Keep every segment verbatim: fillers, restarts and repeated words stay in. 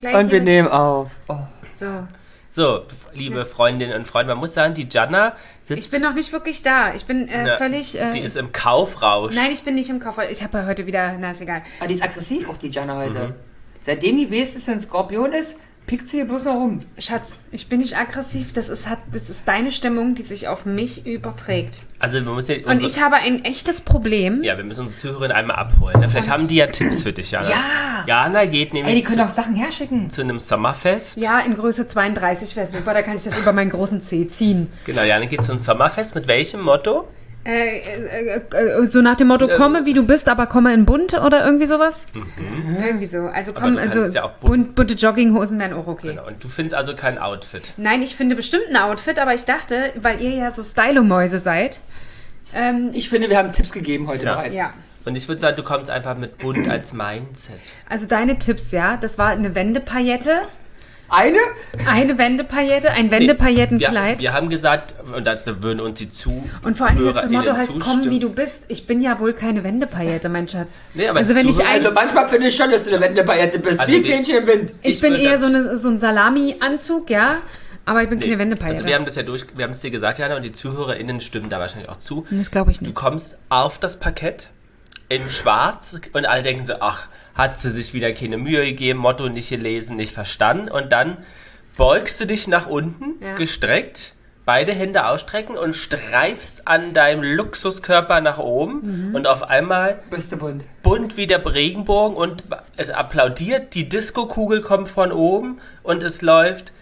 Und wir nehmen auf. Oh. So. So, liebe das Freundinnen und Freunde, man muss sagen, die Gianna sitzt... Ich bin noch nicht wirklich da. Ich bin äh, na, völlig... Äh, die ist im Kaufrausch. Nein, ich bin nicht im Kaufrausch. Ich habe ja heute wieder... Na, ist egal. Aber die ist aggressiv, auch die Gianna heute. Mhm. Seitdem die weiß, dass sie ein Skorpion ist, pickt sie hier bloß noch rum. Schatz, ich bin nicht aggressiv. Das ist, hat, das ist deine Stimmung, die sich auf mich überträgt. Also man muss ja Und ich habe ein echtes Problem. Ja, wir müssen unsere Zuhörerinnen einmal abholen. Ne? Vielleicht und? haben die ja Tipps für dich, Jana. Ja! Jana geht nämlich Ey, die können zu, auch Sachen herschicken. zu einem Sommerfest. Ja, in Größe zweiunddreißig wäre super. Da kann ich das über meinen großen Zeh ziehen. Genau, Jana geht zu einem Sommerfest. Mit welchem Motto? Äh, äh, äh, so nach dem Motto, komme wie du bist, aber komme in bunt oder irgendwie sowas? Mhm. Irgendwie so. Also komm, also ja auch bunt. bunte Jogginghosen wären auch okay. Genau. Und du findest also kein Outfit? Nein, ich finde bestimmt ein Outfit, aber ich dachte, weil ihr ja so Stylo-Mäuse seid. Ähm, ich finde, wir haben Tipps gegeben heute ja. bereits. Ja. Und ich würde sagen, du kommst einfach mit bunt als Mindset. Also deine Tipps, ja. Das war eine Wendepaillette. Eine? Eine Wendepaillette, ein Wendepaillettenkleid. Wir, wir haben gesagt, und das würden uns die zu Und vor allem das Motto heißt, komm wie du bist. Ich bin ja wohl keine Wendepaillette, mein Schatz. Nee, aber also wenn ich eins, also manchmal finde ich schon, dass du eine Wendepaillette bist. Also wie Fähnchen im Wind. Ich, ich bin eher so, eine, so ein Salami-Anzug, ja. Aber ich bin nee, keine Wendepaillette. Also wir haben das ja durch, wir haben es dir gesagt, Jana, und die ZuhörerInnen stimmen da wahrscheinlich auch zu. Das glaube ich nicht. Du kommst auf das Parkett in schwarz und alle denken so, ach, hat sie sich wieder keine Mühe gegeben, Motto nicht gelesen, nicht verstanden. Und dann beugst du dich nach unten, ja. gestreckt, beide Hände ausstrecken und streifst an deinem Luxuskörper nach oben. Mhm. Und auf einmal bist du bunt. Bunt wie der Regenbogen und es applaudiert, die Disco-Kugel kommt von oben und es läuft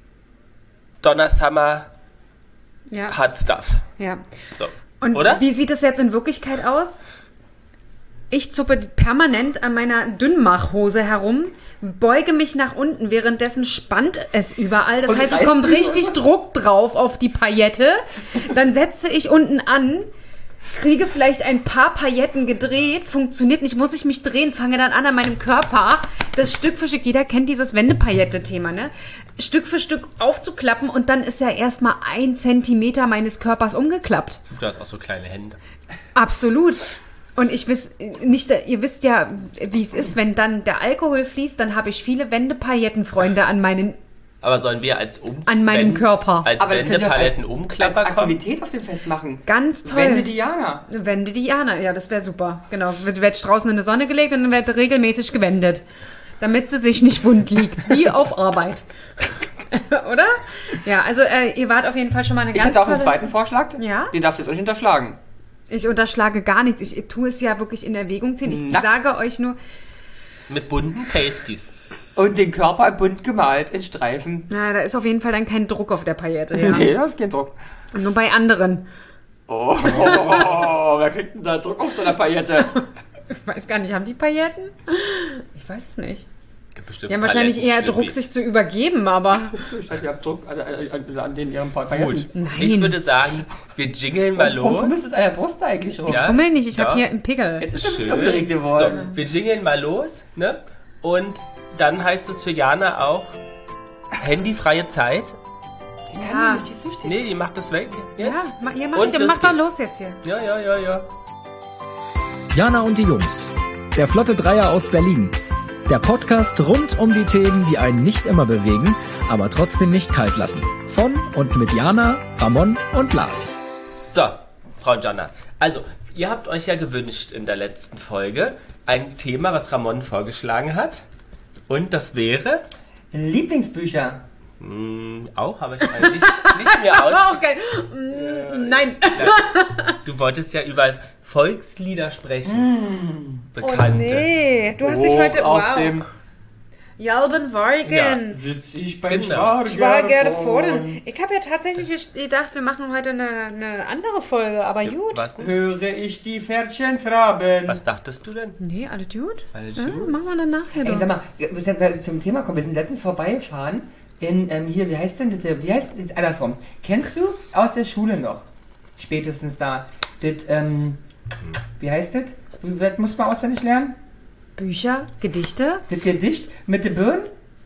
Donna Summer, ja. Hot Stuff. Ja. So. Und oder? Wie sieht es jetzt in Wirklichkeit aus? Ich zuppe permanent an meiner Dünnmachhose herum, beuge mich nach unten, währenddessen spannt es überall. Das und heißt, es kommt richtig Druck drauf auf die Paillette. Dann setze ich unten an, kriege vielleicht ein paar Pailletten gedreht, funktioniert nicht, muss ich mich drehen, fange dann an an meinem Körper, das Stück für Stück, jeder kennt dieses Wendepaillette-Thema, ne? Stück für Stück aufzuklappen und dann ist ja erstmal ein Zentimeter meines Körpers umgeklappt. Du hast auch so kleine Hände. Absolut. Und ich wiss nicht, ihr wisst ja, wie es ist, wenn dann der Alkohol fließt, dann habe ich viele Wendepaillettenfreunde an meinen Aber sollen wir als um an meinem Wend Körper als Wendepaletten-Umklapper als Aktivität auf dem Fest machen? Ganz toll. Wende Diana. Wende Diana, ja, das wäre super. Genau, wird, wird draußen in die Sonne gelegt und dann wird regelmäßig gewendet. Damit sie sich nicht wund liegt, wie auf Arbeit. Oder? Ja, also äh, ihr wart auf jeden Fall schon mal eine ich ganz Ich hatte auch einen tolle... zweiten Vorschlag. Ja? Den darfst du jetzt auch nicht unterschlagen. Ich unterschlage gar nichts. Ich tue es ja wirklich in Erwägung ziehen. Ich Na. sage euch nur... Mit bunten Pasties. Und den Körper bunt gemalt in Streifen. Na, da ist auf jeden Fall dann kein Druck auf der Paillette. Ja. Nee, da ist kein Druck. Nur bei anderen. Oh, oh, oh, wer kriegt denn da Druck auf so einer Paillette? Ich weiß gar nicht, haben die Pailletten? Ich weiß es nicht. Bestimmt die haben wahrscheinlich eher Druck, sich zu übergeben, aber... Ich hatte ja Druck an, an, an den ihren Pailletten. Gut, Nein. Ich würde sagen, wir jingeln mal los. Warum ist es an der Brust eigentlich rum? Ich fummel nicht, ich ja. habe hier einen Pickel. Jetzt ist es ein bisschen aufgeregt geworden. So, wir jingeln mal los, ne? Und dann heißt es für Jana auch handyfreie Zeit. Die ja. kann nicht, die ist süchtig. Nee, die macht das weg jetzt. Ja, mach, ihr macht, ich, mach doch los jetzt hier. Ja, ja, ja, ja. Jana und die Jungs. Der Flotte Dreier aus Berlin. Der Podcast rund um die Themen, die einen nicht immer bewegen, aber trotzdem nicht kalt lassen. Von und mit Jana, Ramon und Lars. So, Frau Jana. Also, ihr habt euch ja gewünscht in der letzten Folge ein Thema, was Ramon vorgeschlagen hat. Und das wäre? Lieblingsbücher. Hm, auch, aber ich eigentlich nicht, nicht mehr aus. Okay. Äh, Nein. Du wolltest ja über Volkslieder sprechen. Mm. Bekannte. Oh nee, du hast dich Hoch heute... auf Wow. dem Jalben Wargen. Ja. Sitz ich beim Genau. Schwager vorn. Ich habe ja tatsächlich gedacht, wir machen heute eine, eine andere Folge, aber Ja, gut. was denn? Höre ich die Pferdchen traben. Was dachtest du denn? Nee, alles gut. Alles Ja, gut. machen wir dann nachher. Ey, sag mal, wir müssen ja zum Thema kommen. Wir sind letztens vorbeigefahren in, ähm, hier, wie heißt denn das? Wie heißt das? Andersrum. Kennst du aus der Schule noch? Spätestens da. Das, ähm, wie heißt das? Das muss man auswendig lernen? Bücher, Gedichte? Das Gedicht mit den Birnen?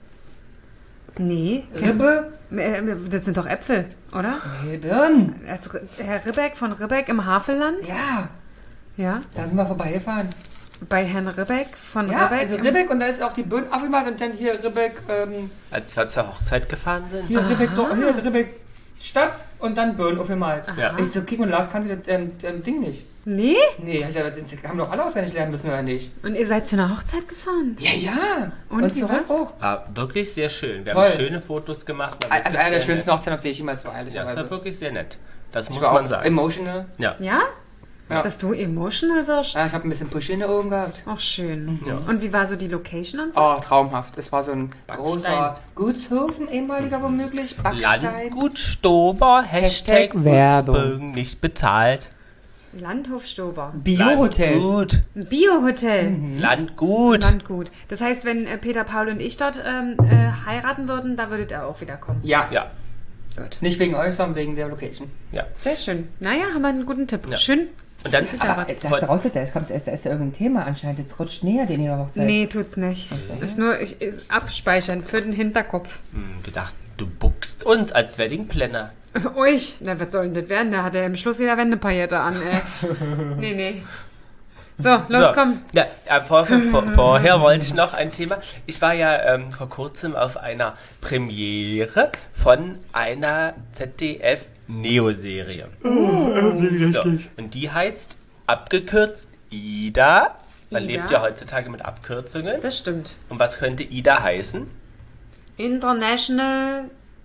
Nee. Ribbe? Das sind doch Äpfel, oder? Nee, Birnen. Als Herr Ribbeck von Ribbeck im Havelland? Ja. Ja. Da sind wir vorbeigefahren. Bei Herrn Ribbeck von Ja, Ribbeck. also Ribbeck und da ist auch die Böen abgemacht und dann hier Ribbeck, ähm, Als wir zur Hochzeit gefahren sind. hier Ribbeck, Do- hier Ribbeck Stadt und dann Böen aufgemalt. Ja. Ich so, King und Lars kannte das ähm, ähm, Ding nicht. Nee? Nee, ich sag, das haben doch alle auswendig lernen müssen, oder nicht? Und ihr seid zu einer Hochzeit gefahren? Ja, ja. Und Und, wie zurück war's? auch. War wirklich sehr schön. Wir Toll. haben schöne Fotos gemacht. war Also wirklich einer der sehr schönsten nett. Hochzeiten, auf die ich jemals war, Ja, das ehrlicherweise. war wirklich sehr nett. Das Ich muss war man auch sagen. emotional. Ja. Ja? Ja. Dass du emotional wirst? Ja, ich habe ein bisschen Push in den Augen gehabt. Ach, schön. Ja. Und wie war so die Location und so? Oh, traumhaft. Es war so ein Backstein. großer Gutshofen, ehemaliger womöglich. Backstein. Landgut Stober, Hashtag Hashtag Werbung. Werbung nicht bezahlt. Landhof Stober. Bio-Hotel. Landgut. Ein Bio-Hotel. Landgut. Landgut. Das heißt, wenn äh, Peter, Paul und ich dort ähm, äh, heiraten würden, da würdet ihr auch wieder kommen. Ja. Ja, Gut. Nicht wegen euch, sondern wegen der Location. ja. Sehr schön. Naja, haben wir einen guten Tipp. Ja. Schön. Und dann, Ja, Aber aber- äh, das hast du rausgehört, da ist, kommt, da ist, da ist ja irgendein Thema anscheinend. Jetzt rutscht näher den ihrer Hochzeit. Nee, tut's nicht. Ist nur ich, ist abspeichern für den Hinterkopf. hm, gedacht, du buchst uns als Wedding Planner. Euch? Na, was soll denn das werden? Da hat er im Schluss jeder Wendepaillette an, ey. Nee, nee. So, los, So. komm. Ja, äh, vor, vor, vorher wollte ich noch ein Thema. Ich war ja ähm, vor kurzem auf einer Premiere von einer Z D F-Neo-Serie. So, und die heißt abgekürzt Ida. Man Ida? lebt ja heutzutage mit Abkürzungen. Das stimmt. Und was könnte Ida heißen? International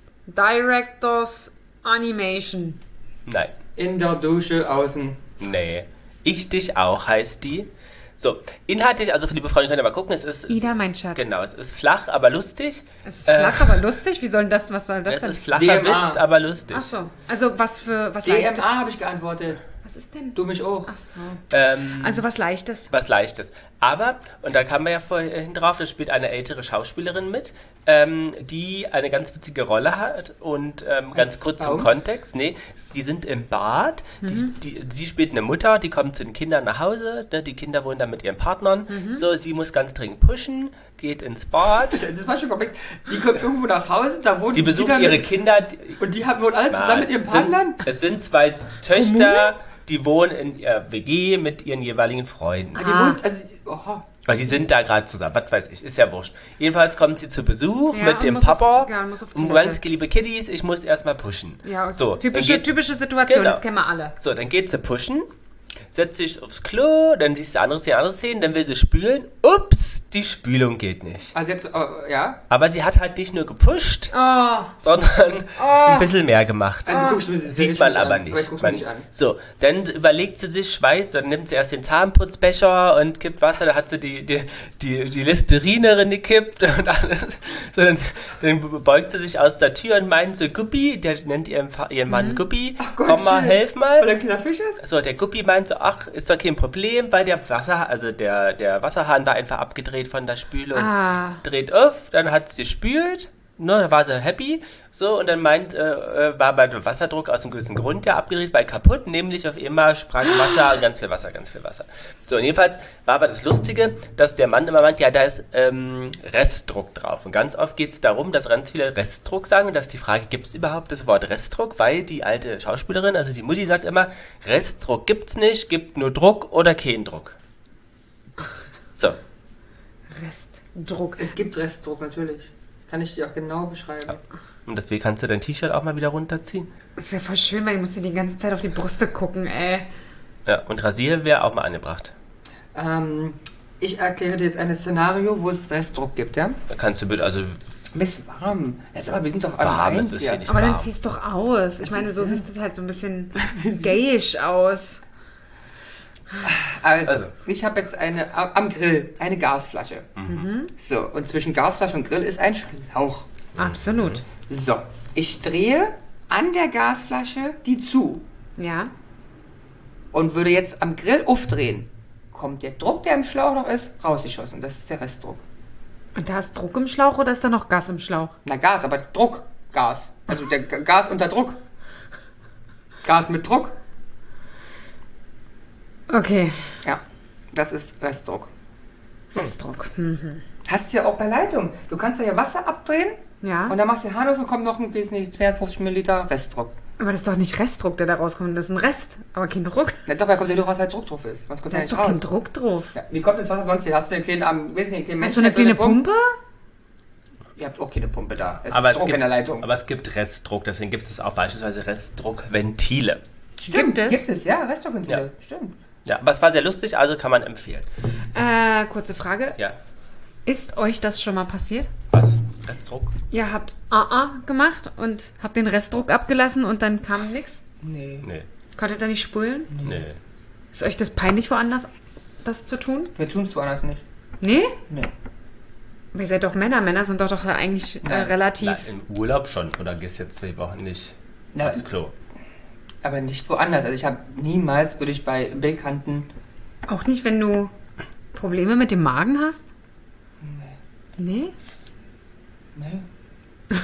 Directors Animation. Nein. In der Dusche außen. Nee. Ich dich auch heißt die. So, inhaltlich, also liebe Freunde, könnt ihr mal gucken, es ist... Ida, mein Schatz. Genau, es ist flach, aber lustig. Es ist Äh, flach, aber lustig. Wie soll denn das, was soll das Es denn? ist flacher D M A. Witz, aber lustig. Ach so. Also was für, was D leichtes. M A habe ich geantwortet. Was ist denn? Du mich auch. Ach so. Ähm, Also was leichtes. was Leichtes. Aber, und da kamen wir ja vorhin drauf, da spielt eine ältere Schauspielerin mit, ähm, die eine ganz witzige Rolle hat und ähm, ganz Als kurz Baum? im Kontext, nee, die sind im Bad, die, die, sie spielt eine Mutter, die kommt zu den Kindern nach Hause, ne, die Kinder wohnen dann mit ihren Partnern, so, sie muss ganz dringend pushen, geht ins Bad, Das ist mal schon komplex. Die kommt irgendwo nach Hause, da wohnen die besucht Kinder ihre mit- Kinder, die, Und die haben wohl alle zusammen mit ihren es Partnern? sind, es sind zwei Töchter, die wohnen in ihrer W G mit ihren jeweiligen Freunden. Ah, die Ah. wohnen, also, oha. Weil die sind da gerade zusammen, was weiß ich, ist ja wurscht. Jedenfalls kommt sie zu Besuch Ja, mit und dem muss Papa auf- ja, und muss auf und Toilette. ganz liebe Kiddies, ich muss erstmal pushen. Ja, so, typische, dann geht, typische Situation, Genau. das kennen wir alle. so, dann geht sie pushen, setzt sich aufs Klo, dann siehst du andere Szenen, andere Szenen, dann will sie spülen. Ups, die Spülung geht nicht. Also jetzt, äh, ja. Aber sie hat halt nicht nur gepusht, Oh, sondern ein bisschen mehr gemacht. Also guckst du mir das Sieht man aber nicht. Ich guck's mir Man, nicht an. so, dann überlegt sie sich, Schweiß, dann nimmt sie erst den Zahnputzbecher und kippt Wasser, da hat sie die, die, die, die Listerine drin gekippt und alles. So, dann, dann beugt sie sich aus der Tür und meint so, Guppi, der nennt ihren, Fa- ihren Mann Guppi, Gott, komm mal, schön. helf Weil mal. der kleiner Fisch ist? So, der Guppi meint so, ach, ist doch kein Problem, weil der Wasser, also der, der Wasserhahn war einfach abgedreht von der Spülung. ah. Dreht auf, dann hat sie gespült, ne, da war sie happy, so, und dann meint, äh, äh, war bei dem Wasserdruck aus einem gewissen Grund ja abgedreht, weil kaputt, nämlich auf immer sprang Wasser, ganz viel Wasser, ganz viel Wasser. So, und jedenfalls war aber das Lustige, dass der Mann immer meint, ja, da ist ähm, Restdruck drauf. Und ganz oft geht es darum, dass ganz viele Restdruck sagen, und dass die Frage, gibt es überhaupt das Wort Restdruck? Weil die alte Schauspielerin, also die Mutti, sagt immer, Restdruck gibt's nicht, gibt nur Druck oder keinen Druck. So. Restdruck. Es gibt Restdruck, natürlich. Kann ich dir auch genau beschreiben. Und deswegen kannst du dein T-Shirt auch mal wieder runterziehen. Das wäre voll schön, weil ich musste die ganze Zeit auf die Brüste gucken, ey. Ja, und Rasieren wäre auch mal angebracht. Ähm, ich erkläre dir jetzt ein Szenario, wo es Restdruck gibt, ja? Da kannst du bitte, also Ist warm. Ja, aber wir sind doch alle warm eins ist es hier. hier nicht Aber dann warm. zieh's doch aus. Ich meine, so ist- siehst du halt so ein bisschen gayisch aus. Also, Also. ich habe jetzt eine am Grill eine Gasflasche. So, und zwischen Gasflasche und Grill ist ein Schlauch. Absolut. So, ich drehe an der Gasflasche die zu Ja. und würde jetzt am Grill aufdrehen. Kommt der Druck, der im Schlauch noch ist, rausgeschossen. Das ist der Restdruck. Und da ist Druck im Schlauch oder ist da noch Gas im Schlauch? Na, Gas, aber Druck. Gas. Also der G- Gas unter Druck. Gas mit Druck. Okay. Ja, das ist Restdruck. Restdruck. Mhm. Hast du ja auch bei Leitung. Du kannst ja Wasser abdrehen Ja. und dann machst du den Hahn auf und kommt noch ein bisschen zweihundertfünfzig Milliliter Restdruck. Aber das ist doch nicht Restdruck, der da rauskommt. Das ist ein Rest, aber kein Druck. Na, dabei kommt ja nur raus, weil Druck drauf ist. Was kommt Da ja ist nicht doch raus? kein Druck drauf. Ja, wie kommt das Wasser sonst hier? Hast du einen kleinen, am, weiß nicht, einen kleinen Hast du eine kleine Pumpe? Ihr habt auch keine Pumpe da. Es Aber ist es, Druck gibt, in der Leitung. aber es gibt Restdruck, deswegen gibt es auch beispielsweise Restdruckventile. Stimmt, gibt es? Gibt es, ja, Restaurantventile. Ja. Stimmt. Ja, aber es war sehr lustig, also kann man empfehlen. Äh, kurze Frage. Ja, Ist euch das schon mal passiert? was? Restdruck? Ihr habt A A gemacht und habt den Restdruck abgelassen und dann kam nichts? Nee. Nee, Konntet ihr nicht spulen? nee. Ist euch das peinlich, woanders das zu tun? Wir tun es woanders nicht. Nee? Nee. Aber ihr seid doch Männer. Männer sind doch, doch eigentlich äh, Nein. relativ... Na, im Urlaub schon, oder gehst jetzt zwei Wochen nicht Na, aufs Klo? aber nicht woanders. Also ich habe niemals, würde ich bei Bekannten... Auch nicht, wenn du Probleme mit dem Magen hast? Nee. Nee? Nee.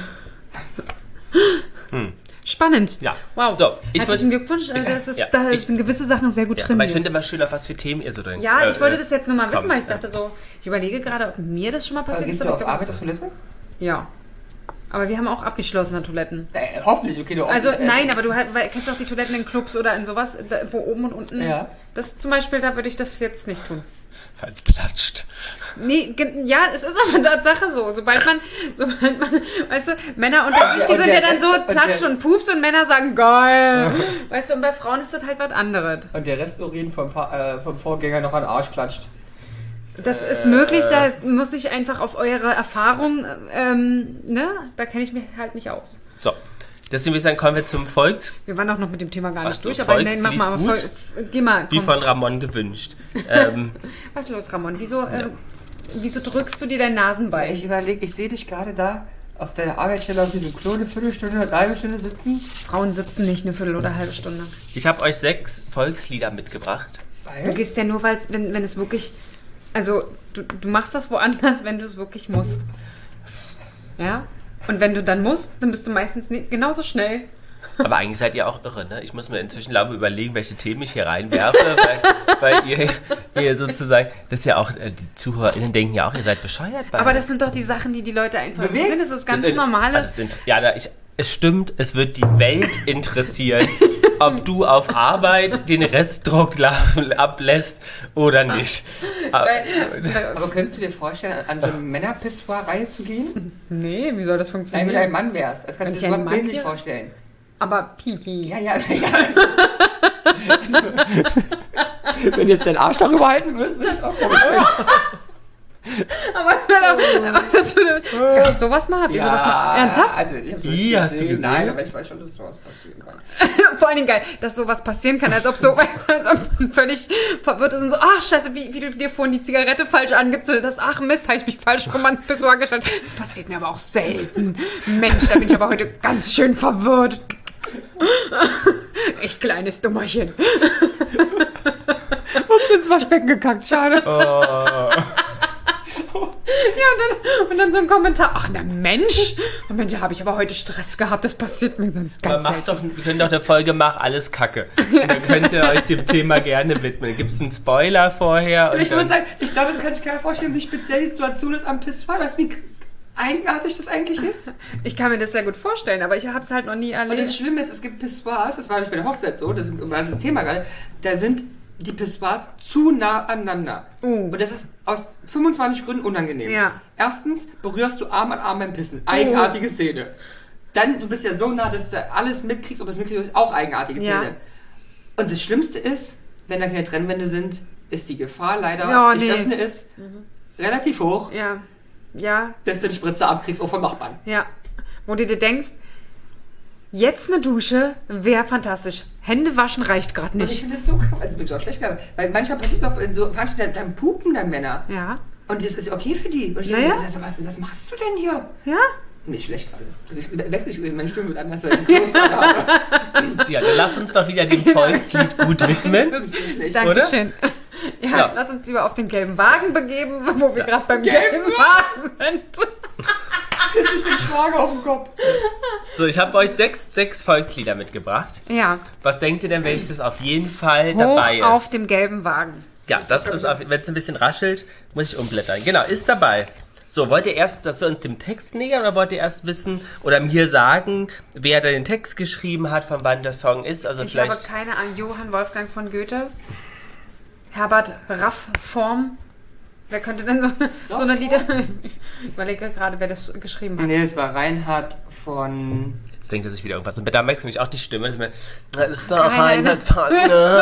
Hm. Spannend. Ja. Wow. So, ich Herzlichen würd- Glückwunsch. Also das ist, Ja, da ich- sind gewisse Sachen sehr gut Ja, aber ich trainiert. finde immer schön, auf was für Themen ihr so denkt. Ja, ich Äh, wollte äh, das jetzt nur mal wissen, kommt, weil ich ja. dachte so, ich überlege gerade, ob mir das schon mal Also passiert gehst ist. du aber auf ich glaub Arbeit auf nicht. Toilette? Ja. Aber wir haben auch abgeschlossene Toiletten. Äh, hoffentlich, okay, du Also hoffentlich, äh, nein, aber du halt, weil, kennst auch die Toiletten in Clubs oder in sowas, da, wo oben und unten. Ja. Das zum Beispiel, da würde ich das jetzt nicht tun. Falls platscht. Nee, ge- ja, es ist aber Tatsache so. Sobald man, sobald man, weißt du, Männer unter sich, die Und sind der ja dann Rest- so und platscht der- und pups und Männer sagen geil. Weißt du, und bei Frauen ist das halt was anderes. Und der Resturin vom, Pa- äh, vom Vorgänger noch an den Arsch klatscht. Das ist möglich, da muss ich einfach auf eure Erfahrung, ähm, ne, da kenne ich mich halt nicht aus. So, deswegen würde ich sagen, kommen wir zum Volks... Wir waren auch noch mit dem Thema gar Ach nicht so, durch, aber nein, mach Volkslied mal, aber gut. voll, geh mal, Wie komm. von Ramon gewünscht. ähm, Was ist los, Ramon? Wieso, äh, wieso drückst du dir dein Nasenbein? Ich überlege, ich sehe dich gerade da auf deiner Arbeitsstelle auf diesem Klo eine Viertelstunde oder eine halbe Stunde sitzen. Frauen sitzen nicht eine Viertel oder eine halbe Stunde. ich habe euch sechs Volkslieder mitgebracht. Du Weil? gehst ja nur, weil wenn, wenn es wirklich, also du, du machst das woanders, wenn du es wirklich musst. Ja? Und wenn du dann musst, dann bist du meistens nie, genauso schnell. Aber eigentlich seid ihr auch irre, ne? Ich muss mir inzwischen, glaube ich, überlegen, welche Themen ich hier reinwerfe, weil, weil ihr, ihr sozusagen, das ist ja auch, äh, die ZuhörerInnen denken ja auch, ihr seid bescheuert. Bei Aber das sind doch die Sachen, die die Leute einfach Bewegt. sind. Das ist ganz Das sind- normales. Also es sind, ja, da, ich, es stimmt, es wird die Welt interessieren, ob du auf Arbeit den Restdruck laufen- ablässt oder nicht. Aber, Aber könntest du dir vorstellen, an so eine Männerpissoir-Reihe zu gehen? Nee, wie soll das Nein, wenn funktionieren? du ein Mann wärst. Das kannst Wenn du ich dir ein so Mann bildlich wäre? vorstellen. Aber Pipi. Ja, ja, ja. Wenn du jetzt deinen Arsch darüber halten würdest, würde ich auch komisch finden. Aber, aber das würde. Gab es sowas mal? Habt ihr sowas mal? Ernsthaft? Also, ich hab's Ih, hast du gesehen? Nein, aber ich weiß schon, dass sowas passieren kann. Vor allen Dingen geil, dass sowas passieren kann, als ob so, weißt du, als ob man völlig verwirrt ist und so, ach scheiße, wie, wie du dir vorhin die Zigarette falsch angezündet hast. Ach Mist, habe ich mich falsch rum ans Pissoir gestellt. Das passiert mir aber auch selten. Mensch, da bin ich aber heute ganz schön verwirrt. Ich kleines Dummerchen. Ups, ins Waschbecken gekackt, schade. Ja, und dann, und dann so ein Kommentar, ach na Mensch, oh Mensch, habe ich aber heute Stress gehabt, das passiert mir sonst aber ganz macht selten. doch, wir können doch eine Folge Mach alles Kacke. Und dann könnt ihr euch dem Thema gerne widmen. Gibt es einen Spoiler vorher? Und Ich dann, muss sagen, ich glaube, es kann sich keiner vorstellen, wie speziell die Situation ist am Pissoir, weißt du, wie eigenartig das eigentlich ist. Ich kann mir das sehr gut vorstellen, aber ich habe es halt noch nie Und das erlebt. Schlimme ist, es gibt Pissoirs, das war nämlich bei der Hochzeit so, das war das Thema gerade, da sind die Pissoirs zu nah aneinander. Oh. Und das ist aus fünfundzwanzig Gründen unangenehm. Ja. Erstens berührst du Arm an Arm beim Pissen. Eigenartige Szene. Dann, du bist ja so nah, dass du alles mitkriegst, ob du es mitkriegst, ist auch eigenartige Szene. Ja. Und das Schlimmste ist, wenn da keine Trennwände sind, ist die Gefahr leider, Ja, ich nee. öffne es, relativ hoch, Ja, ja, dass du die Spritze abkriegst, auch vom Nachbarn. ja. Wo du dir denkst, jetzt eine Dusche wäre fantastisch. Hände waschen reicht gerade Und ich nicht. finde das so krass, also bin ich auch schlecht glaube, weil manchmal passiert auch in so Veranstaltungen, dann pupen dann Männer. Ja, Und das ist okay für die. Und ich Ja, denke, ja. was, was, was machst du denn hier? ja. Nicht schlecht gerade. Ich weiß nicht, meine Stimme wird anders, weil ich einen Kurs gerade habe. ja, dann lass uns doch wieder dem Volkslied gut widmen. Das ist nicht schlecht. Dankeschön. Ja, So. lass uns lieber auf den gelben Wagen begeben, wo wir gerade beim Gelben gelben Wagen sind. Piss ich den Schwager auf den Kopf. So, ich habe euch sechs, sechs Volkslieder mitgebracht. Ja, Was denkt ihr denn, welches auf jeden Fall dabei ist? hoch auf dem gelben Wagen. Ja, das ist, wenn es ein bisschen raschelt, muss ich umblättern. Genau, ist dabei So, wollt ihr erst, dass wir uns dem Text nähern oder wollt ihr erst wissen oder mir sagen, wer da den Text geschrieben hat, von wann der Song ist? Also Ich vielleicht. habe keine Ahnung. Johann Wolfgang von Goethe. Herbert Raff-Form. Wer könnte denn so, so eine Lieder... Ich überlege gerade, wer das geschrieben hat. Nee, es war Reinhard von... Jetzt denkt er sich wieder irgendwas. Und da merkst du nämlich auch die Stimme. Das war Keine- Reinhard von.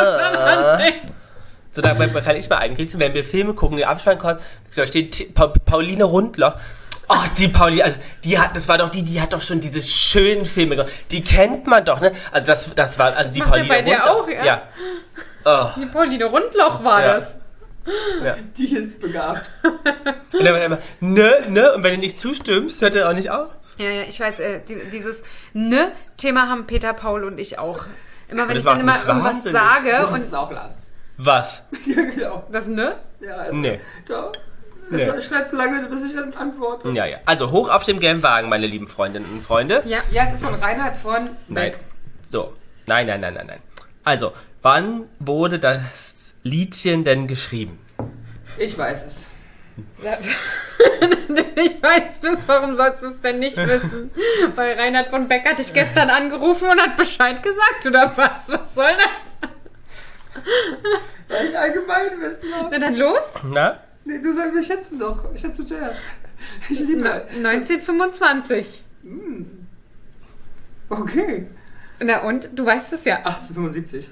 So, da kann ich mal einkriegen, wenn wir Filme gucken, die Abspann kommt, da steht T- Pa- Pauline Rundloch. Ach, die Pauline, also die hat, das war doch die, die hat doch schon diese schönen Filme gemacht. Die kennt man doch, ne? Also das, das war, also die macht Pauline er bei dir Rundloch. auch, ja? Ja. Oh, Die Pauline Rundloch war Ja. das. ja. Die ist begabt. Und dann war er immer, ne, ne, und wenn du nicht zustimmst, hört er auch nicht auf. Ja, ja, ich weiß, äh, die, dieses Ne-Thema haben Peter, Paul und ich auch. Immer wenn Das ich dann macht immer mich irgendwas wahnsinnig. sage Du und hast es auch Lars. Was? Ja, genau. das Ne? Ja, also, Nee. Da. Nee. Ich schreibe so lange, bis ich antworte. Ja, ja. Also hoch auf dem gelben Wagen, meine lieben Freundinnen und Freunde. Ja. Ja, es ist von Reinhard von Nein. Beck. So. Nein, nein, nein, nein, nein. Also, wann wurde das Liedchen denn geschrieben? Ich weiß es. Ja. Ich weiß das, warum sollst du es denn nicht wissen? Weil Reinhard von Beck hat dich gestern angerufen und hat Bescheid gesagt, oder was? Was soll das? Weil ich allgemein wissen habe. Na dann los. Na? Nee, du sagst, wir schätzen doch. Ich schätze zuerst. Ich liebe Na, neunzehnhundertfünfundzwanzig. Okay. Na und? Du weißt es ja. achtzehnhundertfünfundsiebzig.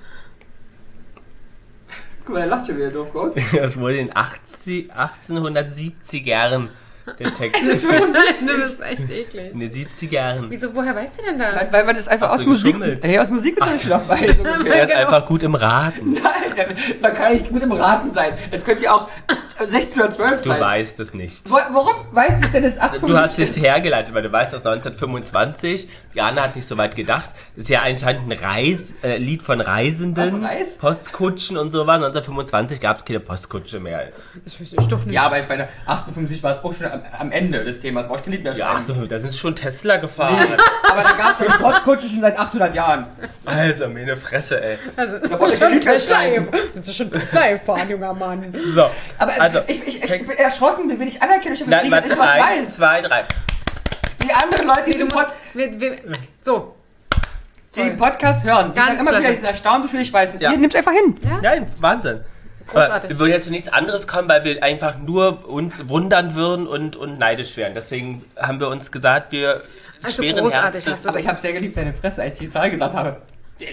Guck mal, er lacht schon wieder doof, Gott. Das wurde in achtzig, achtzehnhundertsiebzigern der Text Das ist geschrieben. Du bist echt eklig. In den siebzigern. Wieso, woher weißt du denn Weil, das? weil man das einfach Hast aus du Musik, geschummelt? hey, aus Musikgedanken noch weiß. Er Ungefähr. ist Genau. einfach gut im Raten. Nein, man kann nicht gut im Raten sein. Es könnte ja auch sechzehn oder zwölf Du sein. weißt es nicht. Wo- Warum weiß ich denn das Du hast achtzehnhundertfünfundsiebzig? es hergeleitet, weil du weißt, dass neunzehnhundertfünfundzwanzig, Jana hat nicht so weit gedacht, das ist ja anscheinend ein Reis, äh, Lied von Reisenden, Was, Reis? Postkutschen und so was. neunzehnhundertfünfundzwanzig gab es keine Postkutsche mehr. Das weiß ich doch nicht. Ja, aber ich meine, achtzehnhundertfünfundsiebzig war es auch schon am, am Ende des Themas. Brauchst du nicht mehr Ja, ach schreiben. so, da sind schon Tesla gefahren. Aber da gab es ja die Postkutsche schon seit achthundert Jahren. Also, meine Fresse, ey. Also, Da brauchst du schon kein Lied mehr Tesla schreiben. sind Sie schon Tesla gefahren, junger Mann. So, Aber äh, also, ich, ich, ich Text- bin erschrocken, bin ich anerkenne, ich habe Nein, nicht, dass warte, ich was eins, weiß. zwei, drei. Die anderen Leute, die Du den, musst, Pod, wir, wir, so, die den Podcast hören, die Ganz sagen immer wieder, klasse. ich bin erstaunt, wie viel ich weiß. Und Ja. ihr nehmt einfach hin. Nein, Wahnsinn. Großartig. Aber wir würden jetzt zu nichts anderes kommen, weil wir einfach nur uns wundern würden und, und neidisch wären. Deswegen haben wir uns gesagt, wir Also schweren großartig Herzens. hast du Aber ich habe sehr geliebt deine Fresse, als ich die Zahl gesagt habe.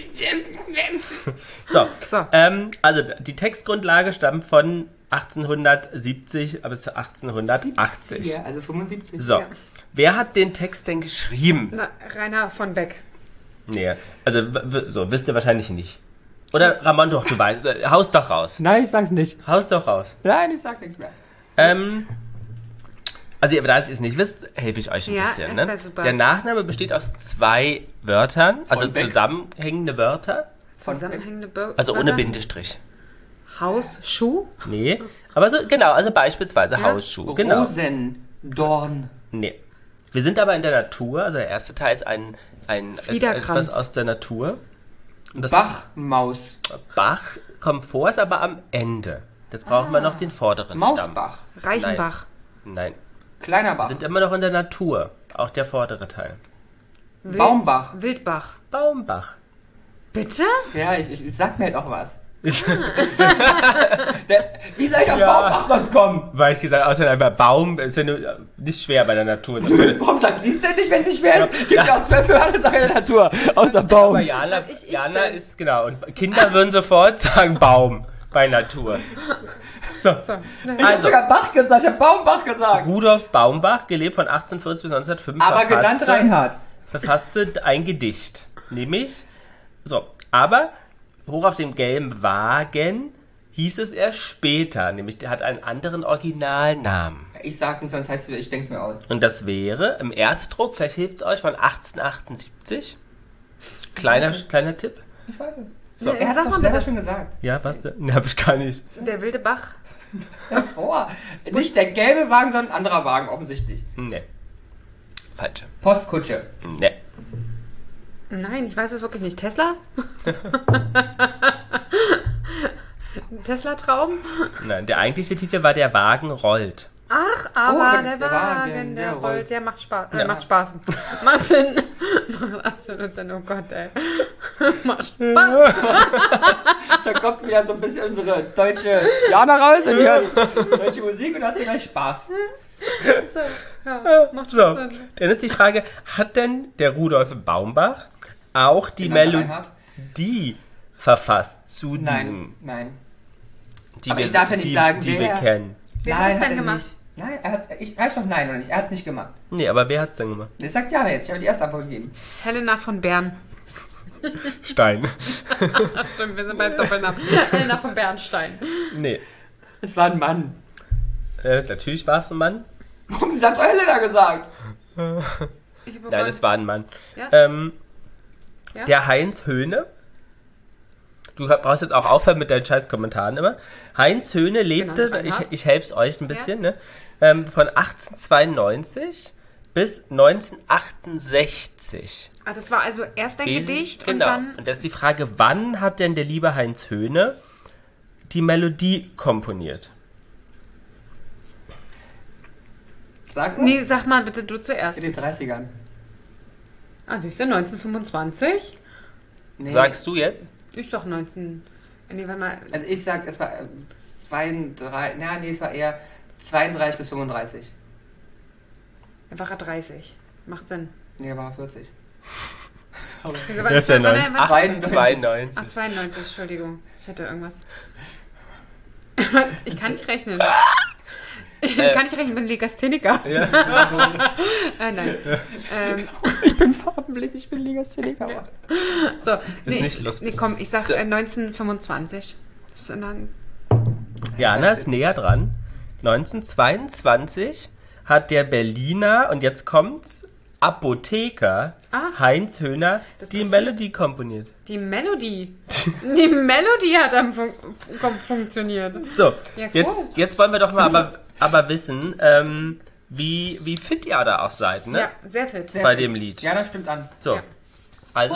So, So. Ähm, also die Textgrundlage stammt von achtzehnhundertsiebzig bis achtzehnhundertachtzig. Ja, also fünfundsiebzig. So, Ja. wer hat den Text denn geschrieben? na, Rainer von Beck. Nee, also w- w- so, wisst ihr wahrscheinlich nicht. Oder Ramon, doch, du weißt, äh, haust doch raus. Nein, ich sag's nicht. Haust doch raus. Nein, ich sag nichts mehr. Ähm, also ihr, da ihr es nicht wisst, helfe ich euch ein Ja, bisschen. das Ne? wär super. Der Nachname besteht aus zwei Wörtern, also Beck? zusammenhängende Wörter, Zusammenhängende Be also ohne Wörter. Bindestrich. Haus, Schuh. Nee, aber so, genau, also beispielsweise Ja. Hausschuh. Genau. Rosendorn. Nee. Wir sind aber in der Natur, also der erste Teil ist ein, ein Fliederkranz. etwas aus der Natur. Und das Bachmaus. Ist, Bach kommt vor, ist aber am Ende. Jetzt brauchen wir noch den vorderen Mausbach. Reichenbach. Stamm. Nein, Kleiner wir Bach. sind immer noch in der Natur. Auch der vordere Teil. Wild- Baumbach. Wildbach. Baumbach. Bitte? Ja, ich, ich, ich sag mir halt auch was. Der, wie soll ich auf Ja. Baumbach sonst kommen? Weil ich gesagt habe, außer einfach Baum ist ja nur, nicht schwer bei der Natur. Warum sagt sie es denn nicht, wenn sie schwer ist? Gibt ja auch zwölf andere Sachen in der Natur. Außer Aber Baum. Jana, Ich- ich Jana bin- ist, genau, und Kinder würden sofort sagen Baum bei Natur. So. So. Ich hab Also, sogar Bach gesagt, ich hab Baumbach gesagt. Rudolf Baumbach, gelebt von achtzehnhundertvierzig bis neunzehnhundertfünf, Aber genannt verfasste, Reinhard. verfasste ein Gedicht. Nämlich, so, aber hoch auf dem gelben Wagen hieß es erst später, nämlich der hat einen anderen Originalnamen. Ich sag nicht, sonst heißt es, ich denk's mir aus. Und das wäre im Erstdruck, vielleicht hilft es euch, von achtzehnhundertachtundsiebzig. Kleiner, kleiner Tipp. Ich weiß es. So. Er hat Sag es mal doch selber bitte. schon gesagt. Ja, was denn? Ne, hab ich gar nicht. Der wilde Bach. Davor. Nicht der gelbe Wagen, sondern ein anderer Wagen, offensichtlich. Ne. Falsche. Postkutsche. Ne. Nein, ich weiß es wirklich nicht. Tesla? Tesla-Traum? Nein, der eigentliche Titel war Der Wagen rollt. Ach, aber Oh, der, der Wagen, Wagen, der der rollt. rollt. Der macht Spaß. Ja. Äh, macht Spaß. Macht Sinn. Macht absolut Sinn. Oh Gott, ey. Macht Spaß. Da kommt wieder so ein bisschen unsere deutsche Jana raus und die hört deutsche Musik und hat sie gleich Spaß. So, ja, macht So, schon Sinn. dann ist die Frage, hat denn der Rudolf Baumbach auch die Genannter Reinhard? Melodie verfasst zu Nein, diesem, nein. die, Aber wir, ich darf ja nicht die, sagen, die wir wer. kennen? Wer nein, hat es denn er gemacht? Nicht. Nein, er hat's, ich weiß doch nein oder nicht. Er hat es nicht gemacht. Nee, aber wer hat's denn gemacht? Das sagt Jana jetzt. Ich habe die erste Antwort gegeben. Helena von Bern. Stein. Stimmt, wir sind beim Doppelnamen. Helena von Bernstein. Nee, Es war ein Mann. äh, natürlich war es ein Mann. Warum sie hat Helena gesagt? Ich hab Nein, aber- es war ein Mann. Ja? Ähm, Ja? Der Heinz Höhne. Du brauchst jetzt auch aufhören mit deinen scheiß Kommentaren immer. Heinz Höhne lebte, Genannt ich, Reinhard. ich helfe es euch ein bisschen, ne? ähm, von achtzehnhundertzweiundneunzig bis neunzehnhundertachtundsechzig. Ah, das war also erst ein Wesen- Gedicht genau. und dann... Und das ist die Frage, wann hat denn der liebe Heinz Höhne die Melodie komponiert? Sag mal. Nee, sag mal bitte du zuerst. In den dreißigern. Ah, siehst du, neunzehnhundertfünfundzwanzig? Nee. Sagst du jetzt? Ich sag neunzehn... Nee, warte mal. Also ich sag, es war äh, zweiunddreißig, na nee, es war eher zweiunddreißig bis fünfunddreißig. Er war dreißig. Macht Sinn. Nee, er war vierzig. Wieso Das ist ja war- neun- was- achtzehnhundertzweiundneunzig. Ach, zweiundneunzig, Entschuldigung. Ich hatte irgendwas. Ich kann nicht rechnen. Ich kann nicht rechnen, ich bin Legastheniker. Ja. Äh, nein. Ähm, Ich bin farbenblind, ich bin Legastheniker. so, nee, nicht ich, lustig. nee, komm, ich sag So. äh, neunzehnhundertfünfundzwanzig. Das ist dann, Jana ist näher dran. neunzehnhundertzweiundzwanzig hat der Berliner, und jetzt kommt's, Apotheker Ah. Heinz Höhner Das die passiert. Melodie komponiert. die Melodie. Die Melodie hat dann fun fun funktioniert. So, Ja, cool. jetzt, jetzt wollen wir doch mal aber, aber wissen, ähm, wie, wie fit ihr da auch seid, ne? Ja, sehr fit. Sehr Bei fit. dem Lied. Ja, das stimmt an. So, Ja. also,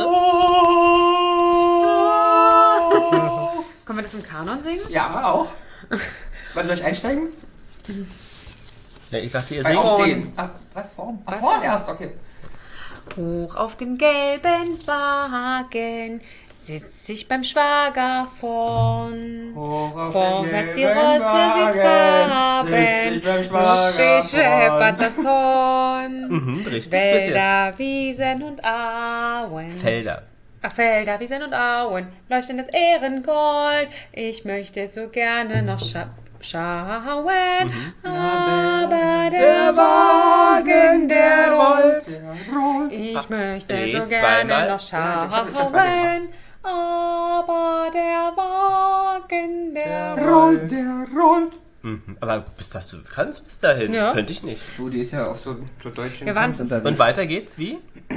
Können wir das im Kanon singen? Ja, auch. Wollen wir euch einsteigen? ne, ich dachte, ihr Bei singt. auf Vorn. den. Ach, was? Vorn? Ach, Bei vorn vorn. erst, okay. Hoch auf dem gelben Wagen sitzt sich beim Schwager vorn. Hoch auf Vorwärts die den Rosse Wagen, sie traben, sitz ich beim Schwager lustig scheppert vorn. das Horn. Mhm, richtig bis jetzt. Wälder, Wiesen und Auen. Felder. Ach, Felder, Wiesen und Auen, leuchten das Ehrengold. Ich möchte so gerne noch scha schauen, Mhm. aber der Wagen, der rollt. Der rollt. Ich möchte nee, so zweimal. gerne noch Ja, ich hab jetzt das weitergemacht. schauen, aber der Wagen, der rollt. Rollt, der rollt. Mhm. Aber bis dass du das kannst, bis dahin. Ja. Könnte ich nicht. Du, die ist ja auf so, so deutschen Wir waren- Tanz unterwegs. Und weiter geht's, wie?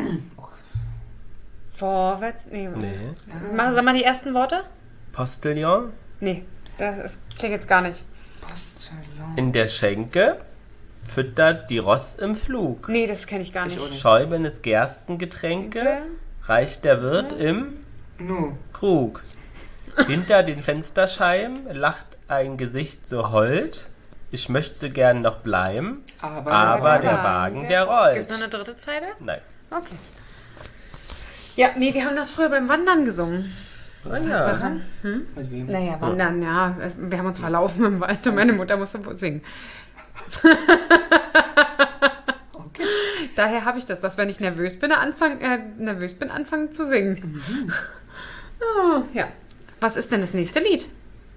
Vorwärts, nee. Nee. Mach, sag mal die ersten Worte. Postillon. Nee, das ist, klingt jetzt gar nicht. Postillon. In der Schenke füttert die Ross im Flug. Nee, das kenne ich gar nicht. auch nicht. Schäumendes Gerstengetränke Okay. reicht der Wirt im Nu. Krug. Hinter den Fensterscheiben lacht ein Gesicht so hold. Ich möchte so gern noch bleiben, Aber, aber der Wagen, Wagen, der rollt. Gibt es noch eine dritte Zeile? Nein. Okay. Ja, nee, wir haben das früher beim Wandern gesungen. Oh ja. Sache. Hm? Mit wem? Naja, Wandern, ja. Wir haben uns verlaufen im Wald und meine Mutter musste wohl singen. Okay. Daher habe ich das, dass wenn ich nervös bin, anfangen, äh, nervös bin, anfangen zu singen. Oh, ja. Was ist denn das nächste Lied?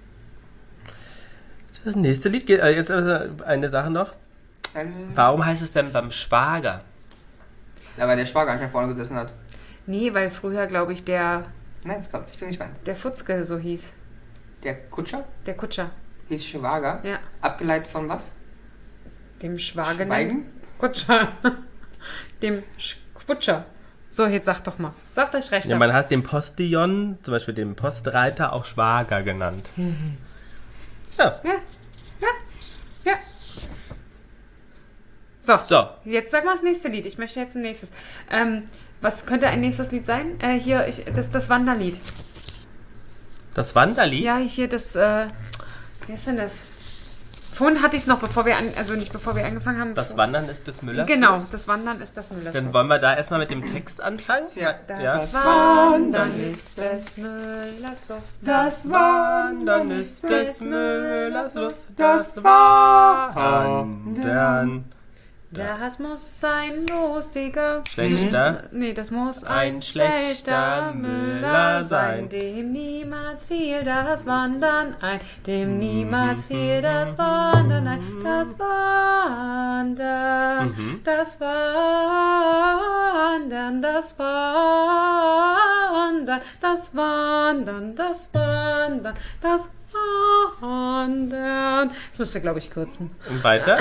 Das nächste Lied geht. Äh, jetzt also eine Sache noch. Ähm, Warum heißt es denn beim Schwager? Ja, weil der Schwager nicht nach vorne gesessen hat. Nee, weil früher, glaube ich, der, Nein, es kommt. Ich bin gespannt. der Futzke so hieß. Der Kutscher Der Kutscher. hieß Schwager. Ja. Abgeleitet von was? Dem Schwager. Schweigen? Kutscher. Dem Sch Kutscher. So, jetzt sag doch mal. Sagt euch recht. Ja, man hat den Postillon, zum Beispiel den Postreiter, auch Schwager genannt. Ja. Ja. Ja. Ja. So. So, Jetzt sag mal das nächste Lied. Ich möchte jetzt ein nächstes. Ähm, was könnte ein nächstes Lied sein? Äh, hier, ich, das, das Wanderlied. das Wanderlied. Ja, hier das, äh, wie ist denn das? Vorhin hatte ich es noch, bevor wir an, also nicht bevor wir angefangen haben. Das Wandern ist des Müllers Genau, Lust. das Wandern ist das Müllers Dann Lust. wollen wir da erstmal mit dem Text anfangen. Ja. Das Ja. Wandern ist des Müllers Lust. Das Wandern ist des Müllers Lust. Das Wandern. Das muss ein lustiger... Schlechter. Nee, das muss ein, Ein schlechter Müller sein. Dem niemals fiel das Wandern ein. Dem niemals fiel das Wandern ein. Das Wandern, Mhm. das Wandern, das Wandern, das Wandern, das Wandern, das Wandern. Das müsste, glaube ich, kürzen. Und weiter.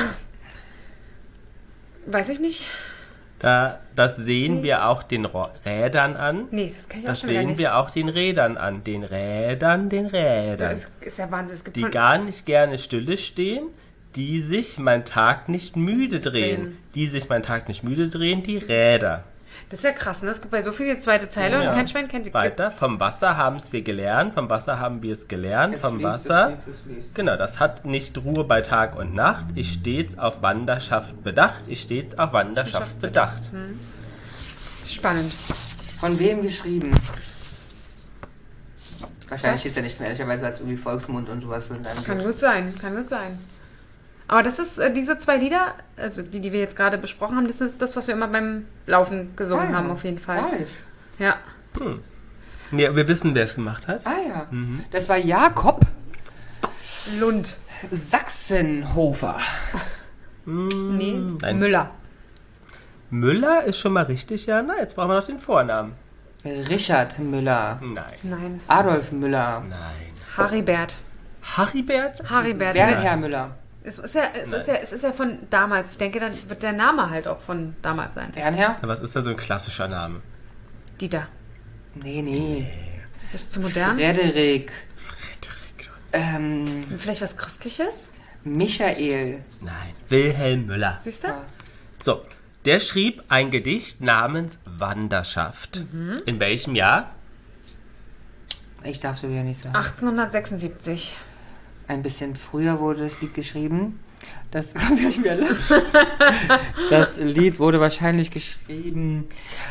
Weiß ich nicht. Da, das sehen wir auch den Ro- Rädern an. Nee, das kann ich auch Das schon wieder sehen nicht. wir auch den Rädern an. Den Rädern, den Ja, Rädern. es ist ja Wahnsinn. Es gibt Die von, gar nicht gerne stille stehen, die sich mein Tag nicht müde drehen. Drehen. Die sich mein Tag nicht müde drehen, die Räder. das ist ja krass, ne? Es gibt bei so viel die zweite Zeile Ja. und kein Schwein kennt sie. Weiter, vom Wasser haben es wir gelernt, vom Wasser haben wir es gelernt, Es vom fließt, Wasser. es fließt, es fließt. Genau, das hat nicht Ruhe bei Tag und Nacht. Ich stets auf Wanderschaft bedacht. Ich stets auf Wanderschaft bedacht. Spannend. Von wem geschrieben? Wahrscheinlich Das- steht ja nicht mehr, ehrlicherweise als irgendwie Volksmund und sowas. Und dann Kann gut sein, kann gut sein. Aber das ist, äh, diese zwei Lieder, also die, die wir jetzt gerade besprochen haben, das ist das, was wir immer beim Laufen gesungen Ah, ja. haben, auf jeden Fall. Ehrlich? Ja. Ja, wir wissen, wer es gemacht hat. Ah ja. Das war Jakob Lund. Sachsenhofer. Nee, Nein. Müller. Müller ist schon mal richtig, ja. Na, jetzt brauchen wir noch den Vornamen. Richard Müller. Nein. Nein. Adolf Müller. Nein. Haribert. Haribert? Haribert. Werner Müller. Es ist, ja, es, ist Nein. ja, es ist ja von damals. Ich denke, dann wird der Name halt auch von damals sein. Werner? Was ist da so ein klassischer Name? Dieter. Nee, nee. Das ist zu modern. Frederik. Ähm, Vielleicht was Christliches? Michael. Nein. Wilhelm Müller. Siehst du? Ja. So, der schrieb ein Gedicht namens Wanderschaft. In welchem Jahr? Ich darf so wieder nicht sagen. achtzehnhundertsechsundsiebzig. Ein bisschen früher wurde das Lied geschrieben. Das, das Lied wurde wahrscheinlich geschrieben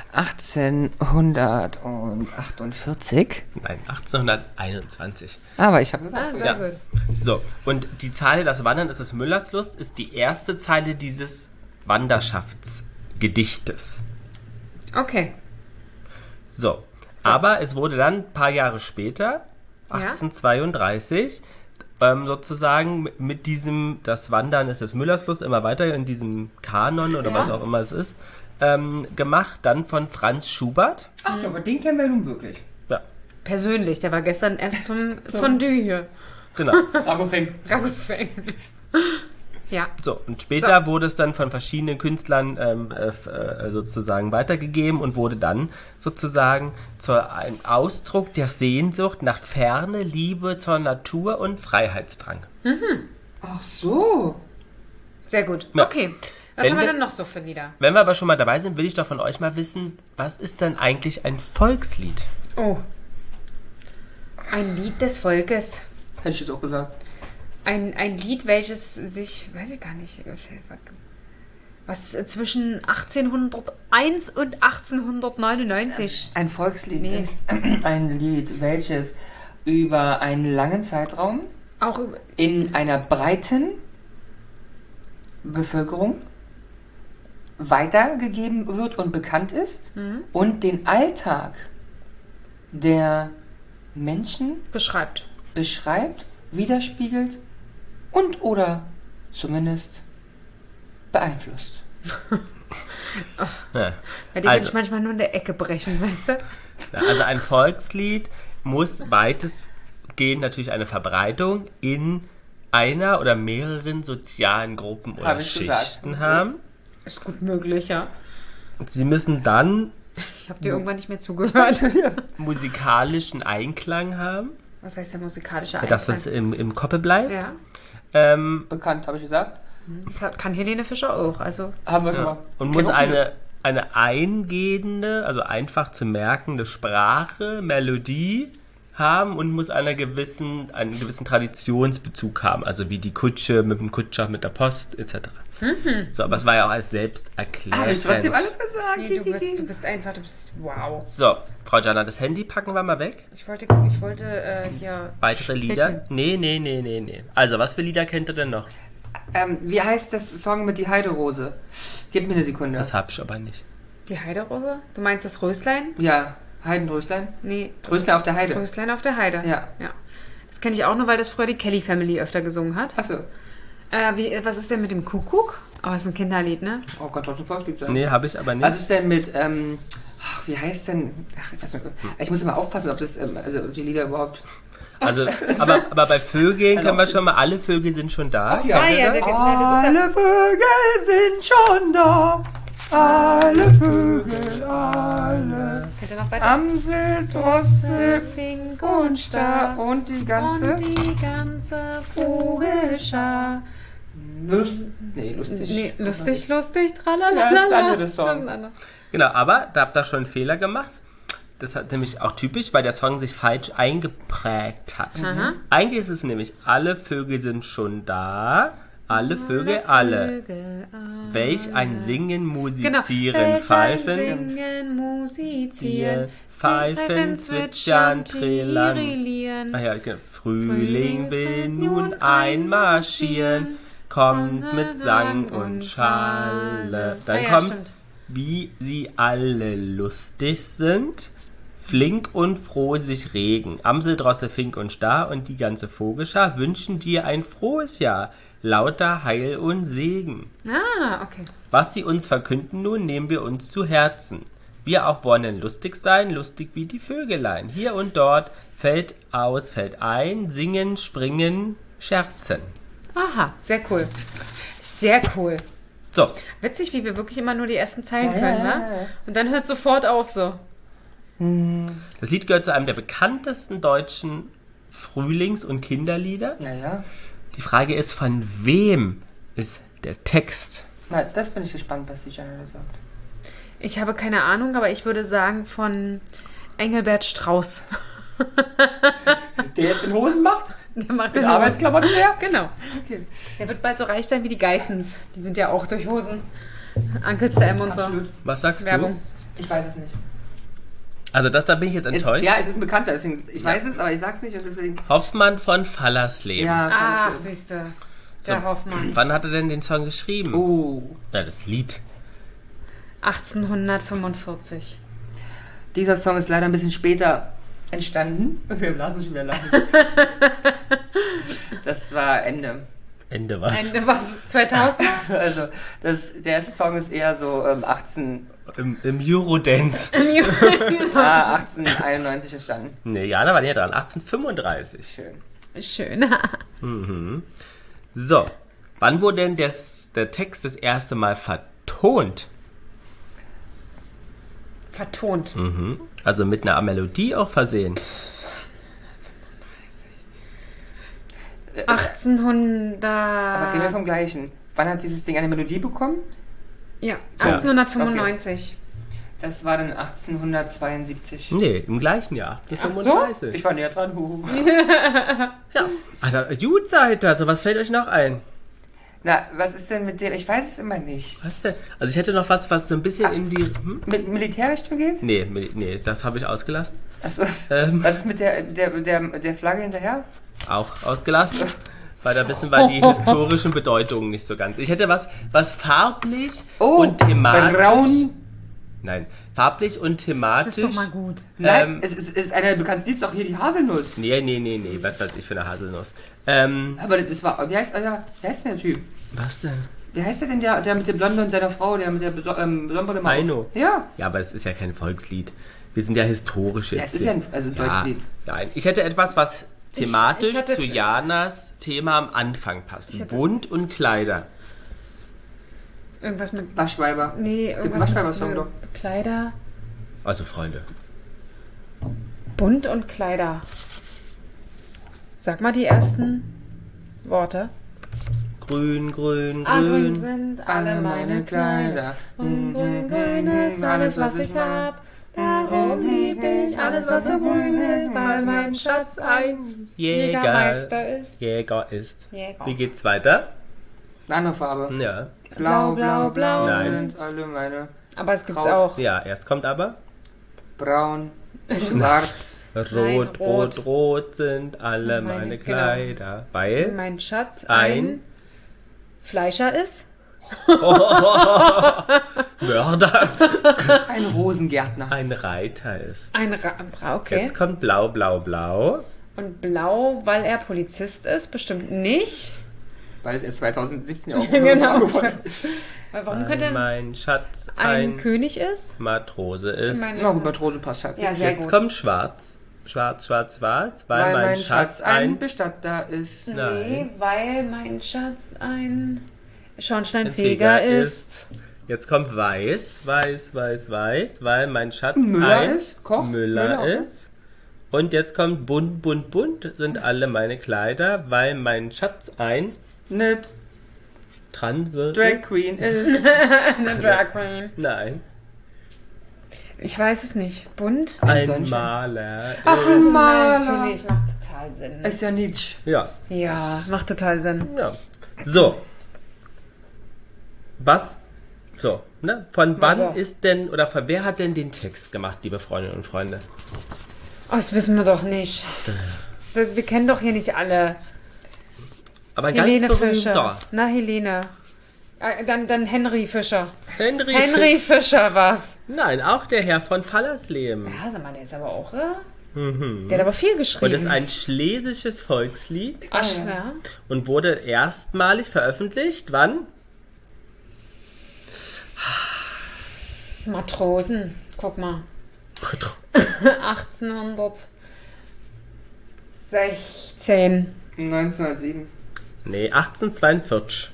achtzehnhundertachtundvierzig. Nein, achtzehnhunderteinundzwanzig. Aber ich habe Ah, gesagt, sehr Ja. gut. So, und die Zeile Das Wandern ist des Müllers Lust ist die erste Zeile dieses Wanderschaftsgedichtes. Okay. So, aber es wurde dann ein paar Jahre später, Ja. achtzehnhundertzweiunddreißig, ähm, sozusagen mit- mit diesem Das Wandern ist des Müllers Lust immer weiter in diesem Kanon oder Ja. was auch immer es ist, ähm, gemacht, dann von Franz Schubert. ach, aber den kennen wir nun wirklich. Ja, Persönlich, der war gestern erst zum Fondue hier. genau. Ragofeng. Ragofeng. Ja. So, und später wurde es dann von verschiedenen Künstlern ähm, äh, f- äh, sozusagen weitergegeben und wurde dann sozusagen zu einem Ausdruck der Sehnsucht nach Ferne, Liebe zur Natur und Freiheitsdrang. Ach so. Sehr gut. Ja. Okay. Was Wenn haben wir wir- denn noch so für Lieder? Wenn wir aber schon mal dabei sind, will ich doch von euch mal wissen, was ist denn eigentlich ein Volkslied? Oh. Ein Lied des Volkes. Hätte ich jetzt auch gesagt. Ein, ein Lied, welches sich, weiß ich gar nicht, was zwischen achtzehnhunderteins und achtzehnhundertneunundneunzig. Ein Volkslied Nee. ist ein Lied, welches über einen langen Zeitraum Auch über, in einer breiten Bevölkerung weitergegeben wird und bekannt ist und den Alltag der Menschen beschreibt. beschreibt, widerspiegelt und oder zumindest beeinflusst. Ja. Bei dem Also- will ich manchmal nur in der Ecke brechen, weißt du? Ja, also ein Volkslied muss weitestgehend natürlich eine Verbreitung in einer oder mehreren sozialen Gruppen oder Hab ich gesagt. Schichten haben. Ist gut möglich, ja. Sie müssen dann Ich habe dir irgendwann nicht mehr zugehört. musikalischen Einklang haben, Was heißt der musikalische dass Einklang? es im, im Koppe bleibt. Ja, Ähm, Bekannt, habe ich gesagt? das hat- kann Helene Fischer auch. Also, Haben wir schon ja. mal. Und Kennen muss auch viele. eine, eine eingehende, also einfach zu merkende Sprache, Melodie haben und muss einer gewissen, einen gewissen Traditionsbezug haben. Also wie die Kutsche mit dem Kutscher, mit der Post et cetera. Mhm. So, aber es war ja auch alles selbst erklärt. Habe ich trotzdem alles gesagt? Nee, du, bist, du bist einfach, du bist, wow. So, Frau Jana, das Handy packen wir mal weg. Ich wollte, ich wollte äh, hier... Weitere Lieder? Nee, nee, nee, nee, nee. Also, was für Lieder kennt ihr denn noch? Ähm, wie heißt das Song mit die Heiderose? Gib mir eine Sekunde. Das hab ich aber nicht. Die Heiderose? Du meinst das Röslein? Ja, Heidenröslein? Nee. Röslein auf der Heide. Röslein auf der Heide. Ja. ja. Das kenne ich auch nur, weil das früher die Kelly Family öfter gesungen hat. Achso. Äh, wie, was ist denn mit dem Kuckuck? Aber es ist ein Kinderlied, ne? Oh Gott, doch, super Lied sein. Nee, habe ich aber nicht. Was ist denn mit, ähm, ach, wie heißt denn, ach, ich weiß nicht, ich muss immer aufpassen, ob das, ähm, also die Lieder überhaupt... Also, aber, aber bei Vögeln können wir schon mal, alle Vögel sind schon da. Ach ja, Ah, ja, das? der, na, das ist ja... Alle Vögel sind schon da. Alle Vögel, alle. Könnt ihr noch weiter? Amsel, Drossel, Fink und Star und die ganze... Und die ganze Vogelschar. Lust, nee, lustig. Nee, lustig, lustig, tralala. Ja, das ist ein anderes Song. Das ist ein anderer. Genau, aber da habt ihr schon einen Fehler gemacht. Das hat nämlich auch typisch, weil der Song sich falsch eingeprägt hat. Aha. Eigentlich ist es nämlich, alle Vögel sind schon da, alle Vögel, alle. Vögel, alle. Welch ein Singen, Genau. musizieren, Welch ein pfeifen, Singen, musizieren, pfeifen, zwitschern, trillern. trillieren. Ah ja, genau. Frühling will nun einmarschieren, kommt mit Sang und Schale. Dann ah, ja, kommt, stimmt. wie sie alle lustig sind, flink und froh sich regen. Amsel, Drossel, Fink und Star und die ganze Vogelschar wünschen dir ein frohes Jahr, lauter Heil und Segen. Ah, okay. Was sie uns verkünden nun, nehmen wir uns zu Herzen. Wir auch wollen lustig sein, lustig wie die Vögelein. Hier und dort, fällt aus, fällt ein, singen, springen, scherzen. Aha, sehr cool. Sehr cool. So, Witzig, wie wir wirklich immer nur die ersten Zeilen Ja, können, ja, wa? ja, ja. Und dann hört es sofort auf so. das Lied gehört zu einem der bekanntesten deutschen Frühlings- und Kinderlieder. Ja, ja. Die Frage ist, von wem ist der Text? Na, das bin ich gespannt, was die Janelle sagt. Ich habe keine Ahnung, aber ich würde sagen von Engelbert Strauß. Der jetzt in Hosen macht? Der macht Mit den Arbeitsklamotten leer? Genau. Okay. Der wird bald so reich sein wie die Geissens. Die sind ja auch durch Hosen. Uncle Sam und Absolut. Was sagst Werbung. Ich weiß es nicht. du? Also das, da bin ich jetzt Es, enttäuscht. ja, es ist ein Bekannter, deswegen, ich weiß es, aber ich sag's nicht und deswegen... Hoffmann von Fallersleben. Ja, Ach, kann siehst du. So, Der Hoffmann. Wann hat er denn den Song geschrieben? ich- Oh. Ja, das Lied. achtzehnhundertfünfundvierzig. Dieser Song ist leider ein bisschen später entstanden. Wir lassen schon wieder lachen. Das war Ende. Ende was? Ende was? zweitausend? Also, das, der Song ist eher so ähm, achtzehn, Im, Im Eurodance. ah, achtzehnhunderteinundneunzig entstanden. Nee, Jana war näher dran. achtzehnhundertfünfunddreißig. Schön. Schön. Mhm. So, wann wurde denn das, der Text das erste Mal vertont? Vertont. Mhm. Also mit einer Melodie auch versehen. achtzehnhundert. Aber reden wir vom Gleichen. Wann hat dieses Ding eine Melodie bekommen? Ja, achtzehnhundertfünfundneunzig. Das war dann achtzehnhundertzweiundsiebzig. Nee, im gleichen Jahr. achtzehnhundertfünfunddreißig. Ich war näher dran. Huhu. Ja. Alter, gut seid ihr. So, was fällt euch noch ein? Na, was ist denn mit dem? Ich weiß es immer nicht. Was denn? Also ich hätte noch was, was so ein bisschen in die... Hm? Mit Militärrichtung geht? Nee, mi- nee, das habe ich ausgelassen. Achso. Ähm, Was ist mit der, der, der, der Flagge hinterher? auch ausgelassen. Weil da wissen wir die historischen Bedeutungen nicht so ganz. Ich hätte was, was farblich Oh, und thematisch... braun. Nein, farblich und thematisch... Das ist doch mal gut. Nein, Ähm, es ist, es ist einer der bekanntesten Lieds, doch hier die Haselnuss. Nee, nee, nee, nee, was weiß ich für eine Haselnuss. Ähm, Aber das war, wie heißt, euer, wie heißt der Typ? was denn? Wie heißt der denn, der, der mit dem Blonden und seiner Frau, der mit der Beso- ähm, Sonnenbrille mal auf- Heino. Ja. Ja, aber es ist ja kein Volkslied. Wir sind ja historisch jetzt. Ja, es ist hier. ja ein- also ein deutsches Lied. Nein, ich hätte etwas, was thematisch ich hatte- zu Janas Thema am Anfang passt. Ich hatte- Bunt und Kleider. Irgendwas mit. Waschweiber. Nee, Mit irgendwas Waschweiber-Song mit doch. Kleider. Also Freunde. Bunt und Kleider. Sag mal die ersten Worte. Grün, grün, Ah, grün grün. sind alle meine Kleider. Und grün, grün ist alles, was ich hab. Da Darum lieb ich alles, was so grün ist, weil mein Schatz ein Jäger, Jägermeister ist. Jäger ist. Jäger. Wie geht's weiter? Eine andere Farbe. Ja. Blau, blau, blau Nein. sind alle meine. Aber es gibt's Grau. auch. Ja, erst kommt aber Braun, schwarz. Rot, Nein, rot, rot. rot sind alle Meine- meine, genau. Kleider. Weil Mein Schatz Ein- ein Fleischer ist. Mörder Ein Rosengärtner. ein Reiter ist. Ein Ra okay. Jetzt kommt blau, blau, blau. Und blau, weil er Polizist ist, bestimmt nicht. Weil es erst zwanzig siebzehn ja auch Genau. geworden ist. Weil warum Weil könnte mein Schatz ein, ein König ist? Matrose ist. Mein- Na gut, Matrose passt halt. Ja, sehr Jetzt gut. kommt schwarz. Schwarz, schwarz, schwarz. Weil, Weil mein, Schatz ein... Bestatter ist. Nee, Nein. weil mein Schatz ein ein Schornsteinfeger Feger ist. Jetzt kommt weiß, weiß, weiß, weiß. Weil mein Schatz Müller ein ist. Koch. Müller Müller, ist. Und jetzt kommt bunt, bunt, bunt sind alle meine Kleider, weil mein Schatz ein Nicht Transe... Drag Queen ist. Eine Drag Queen. Nein. Ich weiß es nicht. Bunt? Ein Sonnenschein. Maler. Ach, ist- ein Maler. Natürlich, macht total Sinn. Ist ja Nietzsche. Ja, Ja, macht total Sinn. ja. So. Was? So, ne? Von wann so. ist denn, oder von wer hat denn den Text gemacht, liebe Freundinnen und Freunde? Oh, das wissen wir doch nicht. Das, wir kennen doch hier nicht alle. Aber Helene ganz Fischer. berühmter. Na, Helene. Äh, Dann, dann Henry Fischer. Henry, Henry Fischer war's. Nein, auch der Herr von Fallersleben. Ja, sag mal, der ist aber auch. Äh, Mhm. der hat aber viel Und geschrieben. ist ein schlesisches Volkslied Ach, ja. und wurde erstmalig veröffentlicht. Wann? Matrosen. Guck mal. achtzehnhundertsechzehn. neunzehnhundertsieben. Nee, achtzehnhundertzweiundvierzig.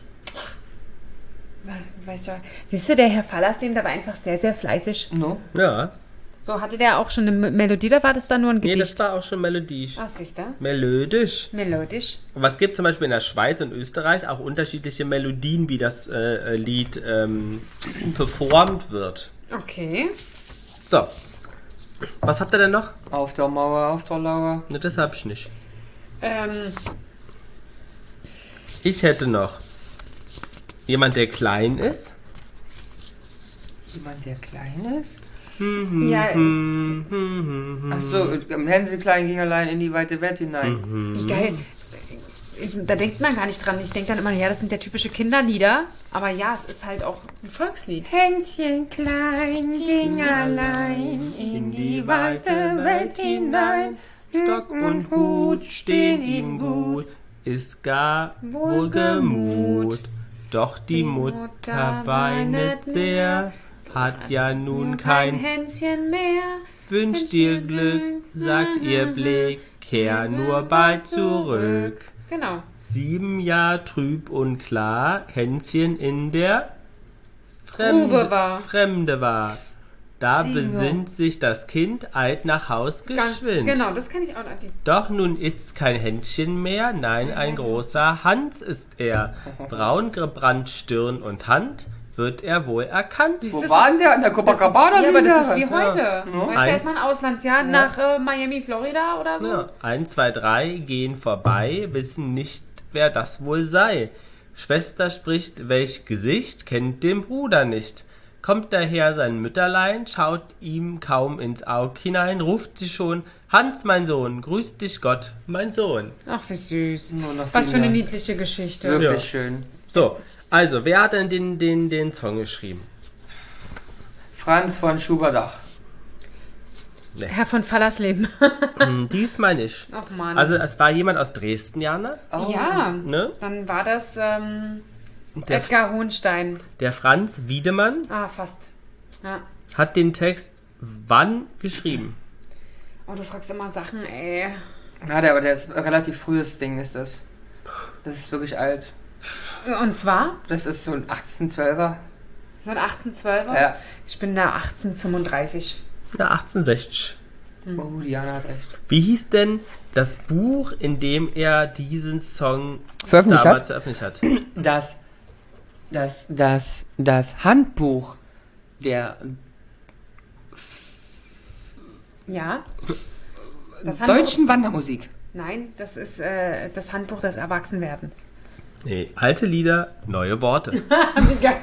Weißt du, siehst du, der Herr Fallersleben, der war einfach sehr, sehr fleißig. No. Ja. So, hatte der auch schon eine M- Melodie, oder war das dann nur ein Nee, Gedicht? das war auch schon melodisch. Ach, siehst du? Melodisch. Melodisch. Und was gibt zum Beispiel in der Schweiz und Österreich auch unterschiedliche Melodien, wie das äh, Lied ähm, performt wird. Okay. So. Was habt ihr denn noch? Auf der Mauer, auf der Lauer. Ne, das hab ich nicht. Ähm, Ich hätte noch jemand, der klein ist. Jemand, der klein ist? ja, Achso, Hänsel klein ging allein in die weite Welt hinein. wie geil. Ich, da denkt man gar nicht dran. Ich denke dann immer, ja, das sind ja typische Kinderlieder. Aber ja, es ist halt auch ein Volkslied. Hänschen klein ging allein in die weite Welt hinein. Stock und Hut stehen ihm gut, ist gar wohlgemut. Doch die Mutter weinet sehr, hat ja nun kein Hänschen mehr. Wünscht dir Glück, sagt ihr Blick, kehr nur bald zurück. Genau. Sieben Jahr trüb und klar, Hänschen in der Grube war. Fremde war. Da Sieben besinnt sich das Kind, eilt nach Haus Ganz, geschwind. genau, das kann ich auch noch. Die, Doch nun ist's kein Händchen mehr, nein, ein großer Hans ist er. Braun gebrannt Stirn und Hand, wird er wohl erkannt. Wo das war ist- denn der? An der Copacabana ja, aber sind das ist der? wie heute. Ja. Weißt du, Eins. erstmal ein Auslandsjahr nach äh, Miami, Florida oder so? Ja, ein, zwei, drei gehen vorbei, wissen nicht, wer das wohl sei. Schwester spricht, welch Gesicht, kennt den Bruder nicht. Kommt daher sein Mütterlein, schaut ihm kaum ins Aug hinein, ruft sie schon, Hans, mein Sohn, grüßt dich Gott, mein Sohn. Ach, wie süß. Nur noch Was für eine sieben niedliche Geschichte. Jahre. Wirklich Ja. schön. So, also, wer hat denn den, den, den Song geschrieben? Franz von Schuberdach. Herr von Fallersleben. Hm, diesmal nicht. Ach Mann. Also, es war jemand aus Dresden, Jana, Oh. ja, ne? dann war das ähm, Der, Edgar Hohenstein. der Franz Wiedemann Ah, fast. Ja. hat den Text wann geschrieben? Oh, du fragst immer Sachen, ey. Na, der, aber der ist ein relativ frühes Ding, ist das. Das ist wirklich alt. Und zwar Das ist so ein achtzehnhundertzwölfer. so ein achtzehnhundertzwölfer. Ja. Ich bin da achtzehnhundertfünfunddreißig. Na, achtzehnhundertsechzig. Oh, Diana hat recht. Wie hieß denn das Buch, in dem er diesen Song Veröffentlicht damals hat? veröffentlicht hat? Das, das, das, das Handbuch der Ja. Das Handbuch, Deutschen Wandermusik. nein, das ist äh, das Handbuch des Erwachsenwerdens. Nee, alte Lieder, neue Worte. Wie geil.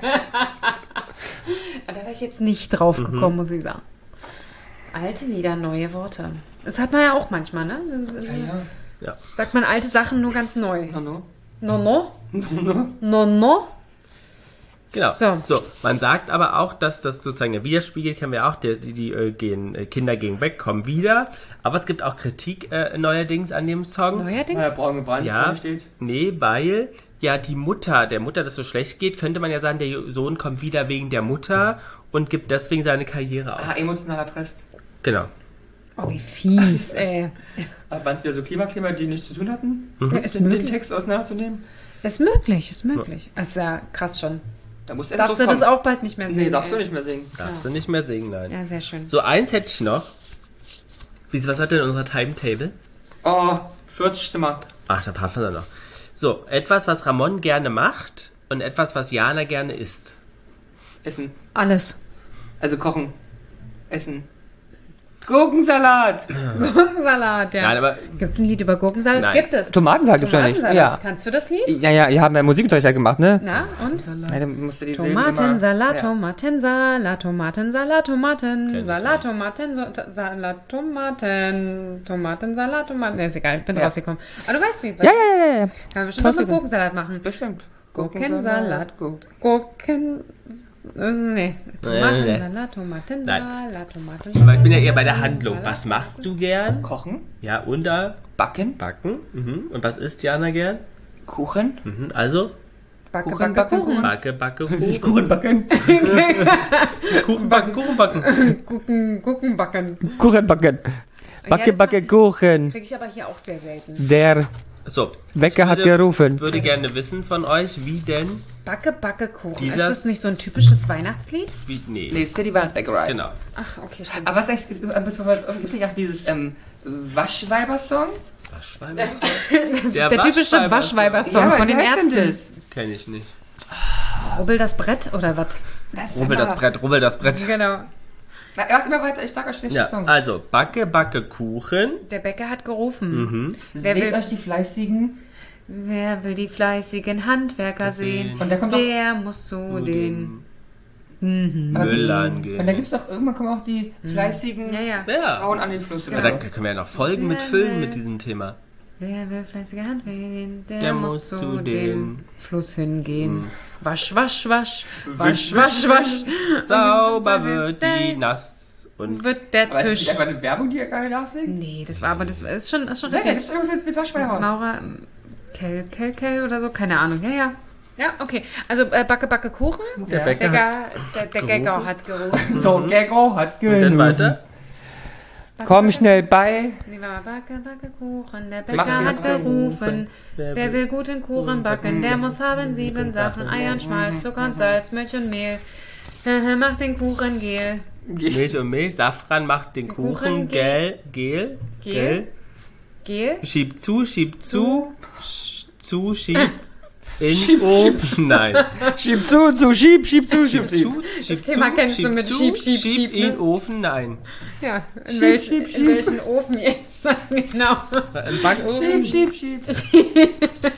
Da wäre ich jetzt nicht drauf gekommen, muss ich sagen. Alte Lieder, neue Worte. Das hat man ja auch manchmal, ne? Ja, ja. Ja. Sagt man alte Sachen nur ganz neu. No, no. No, no? No, no? Genau. So. So. Man sagt aber auch, dass das sozusagen der Widerspiegel, kennen wir auch, die, die, die äh, gehen, äh, Kinder gehen weg, kommen wieder. Aber es gibt auch Kritik äh, neuerdings an dem Song. Neuerdings? Na, braune Brand Ja, steht. nee, weil ja die Mutter, der Mutter das so schlecht geht, könnte man ja sagen, der Sohn kommt wieder wegen der Mutter und gibt deswegen seine Karriere auf. Ah, emotional erpresst. Genau. Oh, wie fies, ey. Waren es wieder so Klimakleber, die nichts zu tun hatten, Ja, ist den, den möglich. Text auseinanderzunehmen? Ist möglich, ist möglich. Das ist ja krass schon. Da muss Darfst du das auch bald nicht mehr sehen? Nee, darfst du ey? nicht mehr singen. Darfst du nicht mehr singen, nein. Ja, sehr schön. So, eins hätte ich noch. Wie- Was hat denn unser Timetable? Oh, vierzig Zimmer. Ach, da passen wir noch. So, etwas, was Ramon gerne macht und etwas, was Jana gerne isst. Essen. Alles. Also kochen. Essen. Gurkensalat. Gurkensalat, ja. Nein, aber Gibt es ein Lied über Gurkensalat? Nein. Gibt es. Tomatensalat gibt's ja nicht. Tomatensalat. Ja. Kannst du das Lied? Ja, ja, ihr habt ja Musikunterricht ja gemacht, ne? Na, und? Nein, dann musst du die Silben Tomatensalat, immer- Tomatensalat, Tomatensalat, Tomaten, Kenn ich Salat, nicht. Tomaten, so, T- Salat, Tomaten, Tomatensalat, Tomaten. Ne, ist egal, ich bin Ja. rausgekommen. Aber du weißt, wie. Ja, ja, ja, ja, ja. Kann man bestimmt noch mit Toll, Gurkensalat machen. Bestimmt. Gurkensalat. Gurken. Gurken. Äh, nee. Tomatensalat, Tomatensalat, Aber Tomatensalat. ich bin ja eher bei der Handlung. Was machst du gern? Kochen. Ja, und da Backen. backen. Mhm. Und was isst Jana gern? Kuchen. Mhm. Also, Backe, Kuchen, backe, backen, Kuchen. backe, backe, Nicht Kuchen. Kuchen backen. Kuchen backen, Kuchen backen. Kuchen, Kuchen backen. Kuchen backen. Ja, Backe, das backe, mach- Kuchen. Kriege ich aber hier auch sehr selten. Der So. Wecker ich hat würde- gerufen. Ich würde gerne wissen von euch, wie denn, Backe, backe, Kuchen. Dieses- Ist das nicht so ein typisches Weihnachtslied? wie, nee, Nee, City Weihnachtsbäckerei. genau. Ach, okay, stimmt. Aber was echt, gibt es nicht auch dieses ähm, Waschweiber-Song? Waschweiber-Song? Der typische Waschweiber-Song aber von wie den heißt denn Ärzten. das? Kenn ich nicht. Rubbel das Brett oder was? Das Rubbel das Brett, rubbel das Brett. Genau. Na, mach immer weiter, ich sag euch nicht den Ja, Song. also, backe, backe, Kuchen. Der Bäcker hat gerufen. Mhm. Wer Seht will- euch die fleißigen. Wer will die fleißigen Handwerker sehen? Und da kommt auch, Der muss zu den... Mhm. aber Müllern gibt's- gehen. Und da gibt es doch, irgendwann kommen auch die fleißigen Ja, ja. Ja. Frauen an den Fluss. Aber da können wir ja noch Folgen mit füllen mit diesem Thema. Wer will fleißige Handwerker sehen? Der, Der muss muss zu zu dem den- Fluss hingehen. Wasch, wasch, wasch. Wasch, wasch, wasch. Sauber wird die nass und Wird der Aber ist das Tisch... nicht einfach eine Werbung, die ihr gerade nachsingt? Nee, das war aber... Das ist schon, ist schon Nein, da gibt richtig. es irgendwas mit, mit Waschweiber. Maurer, ähm, Kell, Kell, Kell oder so, keine Ahnung. Ja, ja. Ja, okay. Also äh, Backe, Backe, Kuchen. der Ja. Bäcker hat... Bäcker, der, der Gäcker gerufen. hat gerufen. So, Gecko hat Und dann genug. weiter. Komm schnell bei. Nee, warte mal, Backe, Backe, Kuchen. Der Mach Bäcker wieder hat dran. gerufen. Wer will guten Kuchen backen, der muss haben sieben Sachen. Eier und Schmalz, Zucker und Salz, Milch und Mehl. Mach den Kuchen gel. Milch und Milch, Safran macht den Kuchen Kuchen, gel, gel, Gel? gel. Gel? Schieb zu, schieb zu, sch- zu, schieb in Ofen. Nein. Schieb zu, zu, schieb, schieb zu, schieb Schieb zu. zu, schieb Thema zu, kennst du schieb mit zu, schieb, schieb, schieb, in ne? Ofen, nein. Ja, in, Schieb, welch, schieb, in schieb. welchen Ofen jetzt? Genau. Im Backofen. Schieb, schieb, schieb.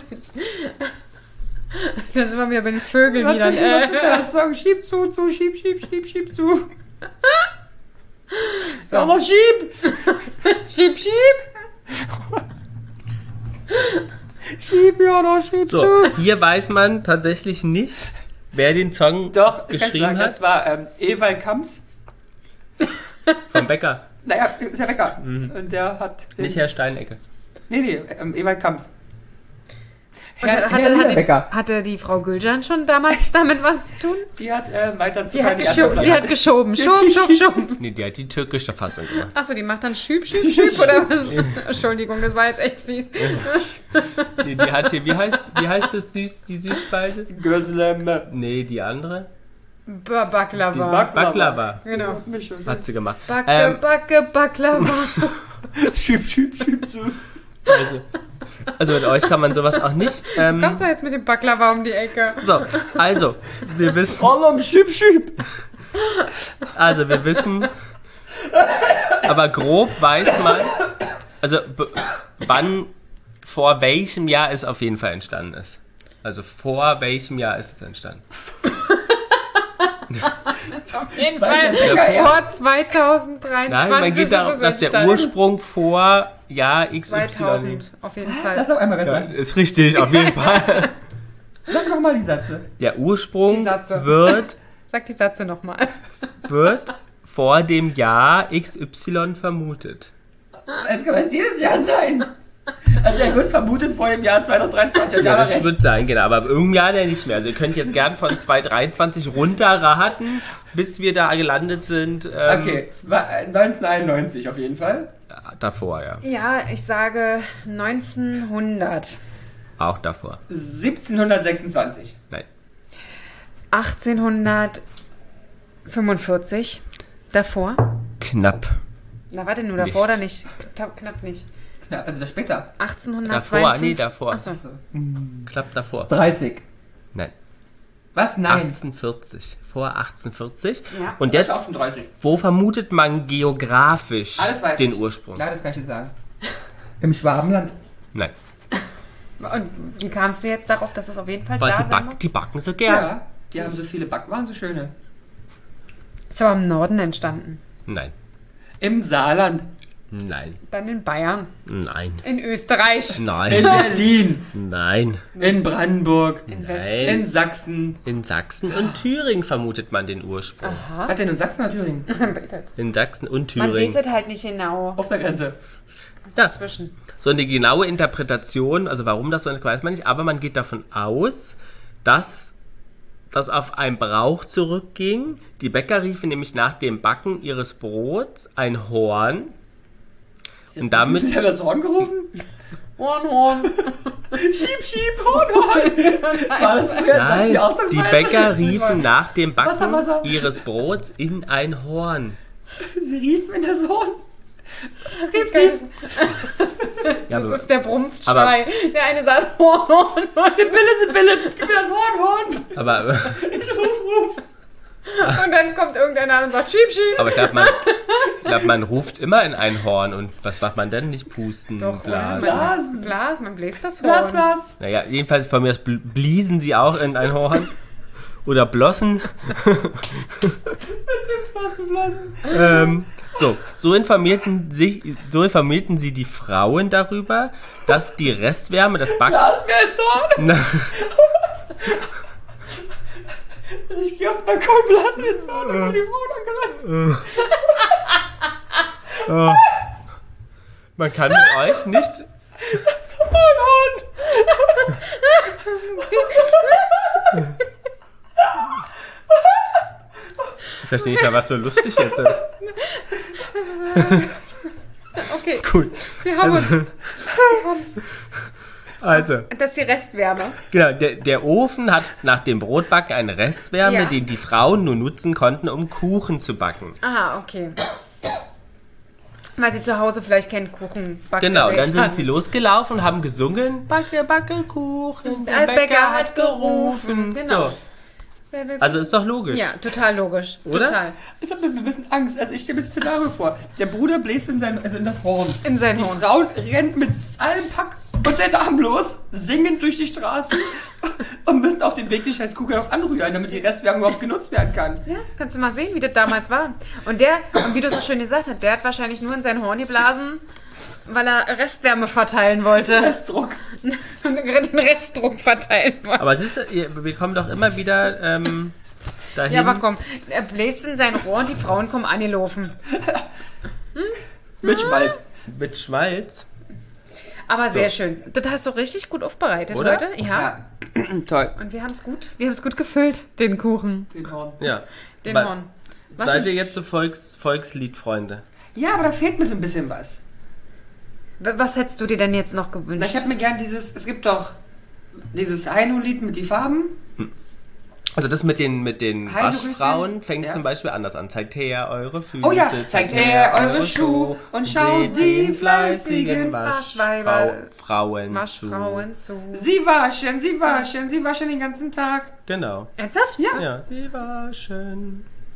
Das ist immer wieder bei den Vögelliedern. Was Äh. ist das Song? Schieb zu, zu, schieb, schieb, schieb, schieb zu. So. Aber schieb! Schieb, schieb. Schieb, ja, doch, schieb So, zu. hier weiß man tatsächlich nicht, wer den Song Doch, ich kann's geschrieben sagen, hat. das war ähm, Ewald Kamps. Vom Bäcker, Naja, ist der Bäcker. Und der hat. Den, nicht Herr Steinecke. Nee, nee, ähm, Ewald Kamps. Und Herr, hatte, Herr hatte, Liederbecker. hatte die Frau Gülcan schon damals damit was zu tun? Die hat äh, weiter zu Die hat, meinen geschoben, Erdbeeren- die hat geschoben. Schub, schub, schub. Nee, die hat die türkische Fassung gemacht. Achso, die macht dann Schüb, Schüb, Schüb oder was? Entschuldigung, das war jetzt echt fies. Nee, die hat hier, wie heißt, wie heißt das süß, die Süßspeise? Gözleme. Nee, die andere. Ba- Baklava. Back- Baklava. Genau. Mischung. Hat sie gemacht. Backe, Ähm, Backe, Baklava. Schieb, schieb, schieb zu. also, also mit euch kann man sowas auch nicht. Ähm, Kommst du jetzt mit dem Baklava um die Ecke? so, also, wir wissen, Allem schieb, schieb. also wir wissen, aber grob weiß man, also b- wann, vor welchem Jahr es auf jeden Fall entstanden ist. Also vor welchem Jahr ist es entstanden? Auf jeden Weil Fall der Bäcker vor zweitausenddreiundzwanzig. Nein, man geht ist darauf, es dass der entstanden. Ursprung vor Jahr X Y zweitausend, auf jeden Fall. Das noch einmal ganz Ja, lang. ist richtig, auf jeden Fall. Sag nochmal die Sätze. Der Ursprung Die Satze. wird, Sag die Sätze nochmal. wird vor dem Jahr X Y vermutet. Das kann es jedes Jahr sein. Also er wird vermutet vor dem Jahr zweitausenddreiundzwanzig. Ja, das wird sein, genau. Aber im Jahr der nicht mehr. Also ihr könnt jetzt gern von zweitausenddreiundzwanzig runterraten, bis wir da gelandet sind. Ähm, Okay, zwei- neunzehnhunderteinundneunzig auf jeden Fall. ja, davor, ja. Ja, ich sage neunzehnhundert. Auch davor. siebzehnhundertsechsundzwanzig. Nein. achtzehnhundertfünfundvierzig. Davor? Knapp. Na, warte, nur davor Nicht. oder nicht? Knapp, knapp nicht. Ja, also das später. achtzehnhundertzweiundfünfzig. Davor, nee, davor. Achso. Knapp davor. dreißig. Nein. Was? Nein. achtzehnhundertvierzig. Vor achtzehnhundertvierzig. Ja. Und Das ist jetzt, achtunddreißig. wo vermutet man geografisch Alles weiß den ich. Ursprung? Klar, das kann ich dir sagen. Im Schwabenland. Nein. Und wie kamst du jetzt darauf, dass es auf jeden Fall Weil da die, sein back, muss? die backen so Ja. gern. Die haben so viele Backwaren, so schöne. Ist aber im Norden entstanden. Nein. Im Saarland. Nein. Dann in Bayern. Nein. In Österreich. In Nein. Berlin. Nein. In Brandenburg. In Westen. Nein. In Sachsen. In Sachsen und Thüringen vermutet man den Ursprung. Aha. Hat denn in Sachsen oder Thüringen? In Sachsen und Man Thüringen. weiß es halt nicht genau. Auf der Grenze. Ja, Zwischen. so eine genaue Interpretation, also warum das so ist, weiß man nicht, aber man geht davon aus, dass das auf einen Brauch zurückging. Die Bäcker riefen nämlich nach dem Backen ihres Brots ein Horn. Und damit- Hat er das Horn gerufen? Horn, Horn. Schieb, schieb, Horn, Horn. War das früher? Sagt Nein, die Ausdrucksweise? die Bäcker riefen nach dem Backen Wasser, Wasser. ihres Brots in ein Horn. Sie riefen in das Horn. Rief, Das rief. Ja, das aber, ist der Brumpfschrei. Der eine sagt Horn, Horn, Horn. Sibylle, Sibylle, gib mir das Horn, Horn. aber, Ich ruf, ruf. Und dann kommt irgendeiner an und sagt Schieb, Schieb. aber ich glaube, man, ich glaub, man ruft immer in ein Horn. Und was macht man denn? Nicht pusten, Doch, oder? blasen. Blasen. Man, Blas, man bläst das Horn. Blas, Blas. Naja, jedenfalls von mir aus bl- bliesen sie auch in ein Horn. Oder blossen. Blasen, blasen. ähm, so, so informierten, sich, so informierten sie die Frauen darüber, dass die Restwärme des Backens... Blas mir ins Horn. Na, Ich geh auf den Balkon, blas mir ins Horn. Und dann die Frau angerannt. oh. Man kann mit euch nicht... Horn, Horn. Ich verstehe nicht mehr, was so lustig jetzt ist. Okay, Cool. wir haben uns. Also, Wir haben's. also Das ist die Restwärme. genau, der, der Ofen hat nach dem Brotbacken eine Restwärme, Ja. die die Frauen nur nutzen konnten, um Kuchen zu backen. Aha, okay. Weil sie zu Hause vielleicht keinen Kuchen backen. Genau, dann sind sie losgelaufen und haben gesungen, Backe, backe Kuchen, Der Bäcker hat gerufen. Genau. So, also ist doch logisch. Ja, total logisch. Oder? Total. Ich hab ein bisschen Angst. Also ich stelle mir das Szenario vor. Der Bruder bläst in, sein, also in das Horn. In sein Die Horn. Frauen rennen mit allem Pack und den Arm los, singen durch die Straßen und müssen auf den Weg die scheiß Kuchen auch anrühren, damit die Restwärme überhaupt genutzt werden kann. Ja, kannst du mal sehen, wie das damals war. Und der, und wie du so schön gesagt hast, der hat wahrscheinlich nur in sein Horn geblasen, weil er Restwärme verteilen wollte. Restdruck. Und den Restdruck verteilen wollte. Aber siehst du, ihr- wir kommen doch immer wieder ähm, dahin. Ja, aber komm, er bläst in sein Rohr und die Frauen kommen angelaufen. Mit Schmalz. Mit Schmalz. Aber So. sehr schön. Das hast du richtig gut aufbereitet Oder? heute. Ja. Ja. Toll. Und wir haben es gut. Wir haben es gut gefüllt, den Kuchen, Den Horn. Ja. den Ba- Horn. Was Seid denn? ihr jetzt so Volks, Volksliedfreunde? Ja, aber da fehlt mir so ein bisschen was. Was hättest du dir denn jetzt noch Na, gewünscht? ich habe mir gern dieses, es gibt doch dieses Heino-Lied mit die Farben. Also das mit den, mit den Heidegrüße? Waschfrauen fängt Ja. zum Beispiel anders an. Zeigt her eure Füße. Oh ja, zeigt her eure Schuhe und schaut die fleißigen Waschweiber, Frauen Waschfrauen zu. Sie waschen, sie waschen, sie waschen den ganzen Tag. Genau. Ernsthaft? Ja. Ja, sie waschen.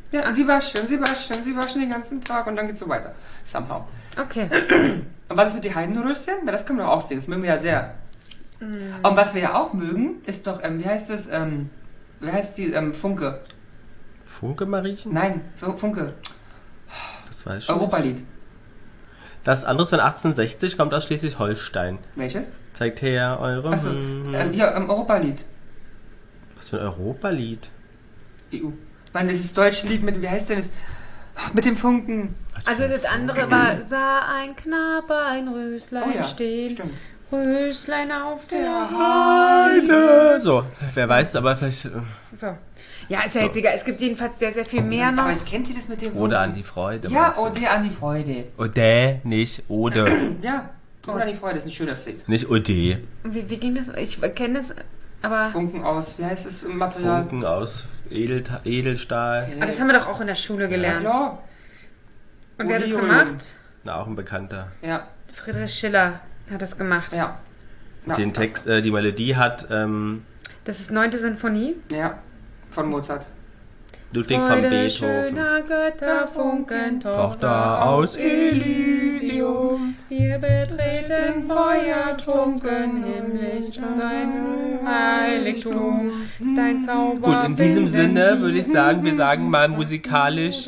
Ja, sie waschen, sie waschen, sie waschen den ganzen Tag und dann geht's so weiter. Somehow. Okay. Und was ist mit den Heidenröschen? Na, das können wir auch sehen, das mögen wir ja sehr. Mm. Und was wir ja auch mögen, ist doch, ähm, wie heißt das, ähm, wie heißt die, ähm, Funke? Funke, Mariechen? Nein, Funke. Das weiß ich schon. Europalied. Das andere von achtzehnhundertsechzig kommt aus Schleswig-Holstein. Welches? Zeigt her eure... Achso, hm, ähm, ja, ähm, Europalied. Was für ein Europalied? E U. Mann, das ist das deutsche Lied mit, wie heißt denn das? Mit dem Funken. Also das andere war, sah ein Knabe ein Röslein Oh ja, stehen. stimmt. Röslein auf der Heide. So, wer weiß, aber vielleicht... äh, So. Ja, ist ja jetzt egal. Es gibt jedenfalls sehr, sehr viel mehr noch. Aber jetzt kennt ihr das mit dem Funken? Ode an die Freude. Ja, meinst du? Ode an die Freude. Ode, nicht Ode. Ja, Ode an die Freude ist ein schönes Lied. Nicht Ode. Wie, wie ging das? Ich kenne das, aber... Funken aus, wie heißt das im Material? Funken aus Edel, Edelstahl. Ah, das haben wir doch auch in der Schule Ja, gelernt. klar. Und wer hat das Ui, ui, ui. gemacht? Na, auch ein Bekannter. Ja, Friedrich Schiller hat das gemacht. ja. ja. Den Text, äh, die Melodie hat ähm, Das ist neunte Sinfonie. Ja, von Mozart. Ludwig van Freude Beethoven. schöner Götterfunken, Tochter aus Elysium. Wir betreten feuertrunken, himmlisch dein Heiligtum, dein Zauber. Gut, in diesem Sinne würde ich sagen, wir sagen mal musikalisch.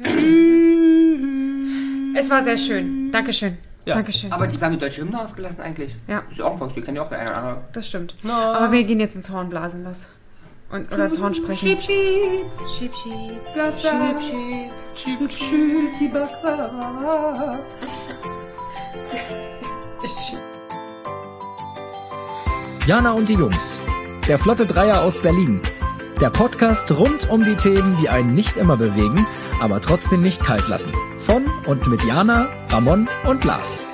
Es war sehr schön. Dankeschön. Ja. Dankeschön. Aber die haben die deutsche Hymne ausgelassen eigentlich. Ja. Ist ja auch ein Volkslied, kennt ihr auch der eine oder andere. Das stimmt. Aber wir gehen jetzt ins Hornblasen los. Und, oder ins Horn sprechen. Schieb, schieb, Schieb, schieb. blas, Schieb, blas. schieb. Schieb, schieb, die Baklava. Jana und die Jungs. Der Flotte Dreier aus Berlin. Der Podcast rund um die Themen, die einen nicht immer bewegen, aber trotzdem nicht kalt lassen. Von und mit Jana, Ramon und Lars.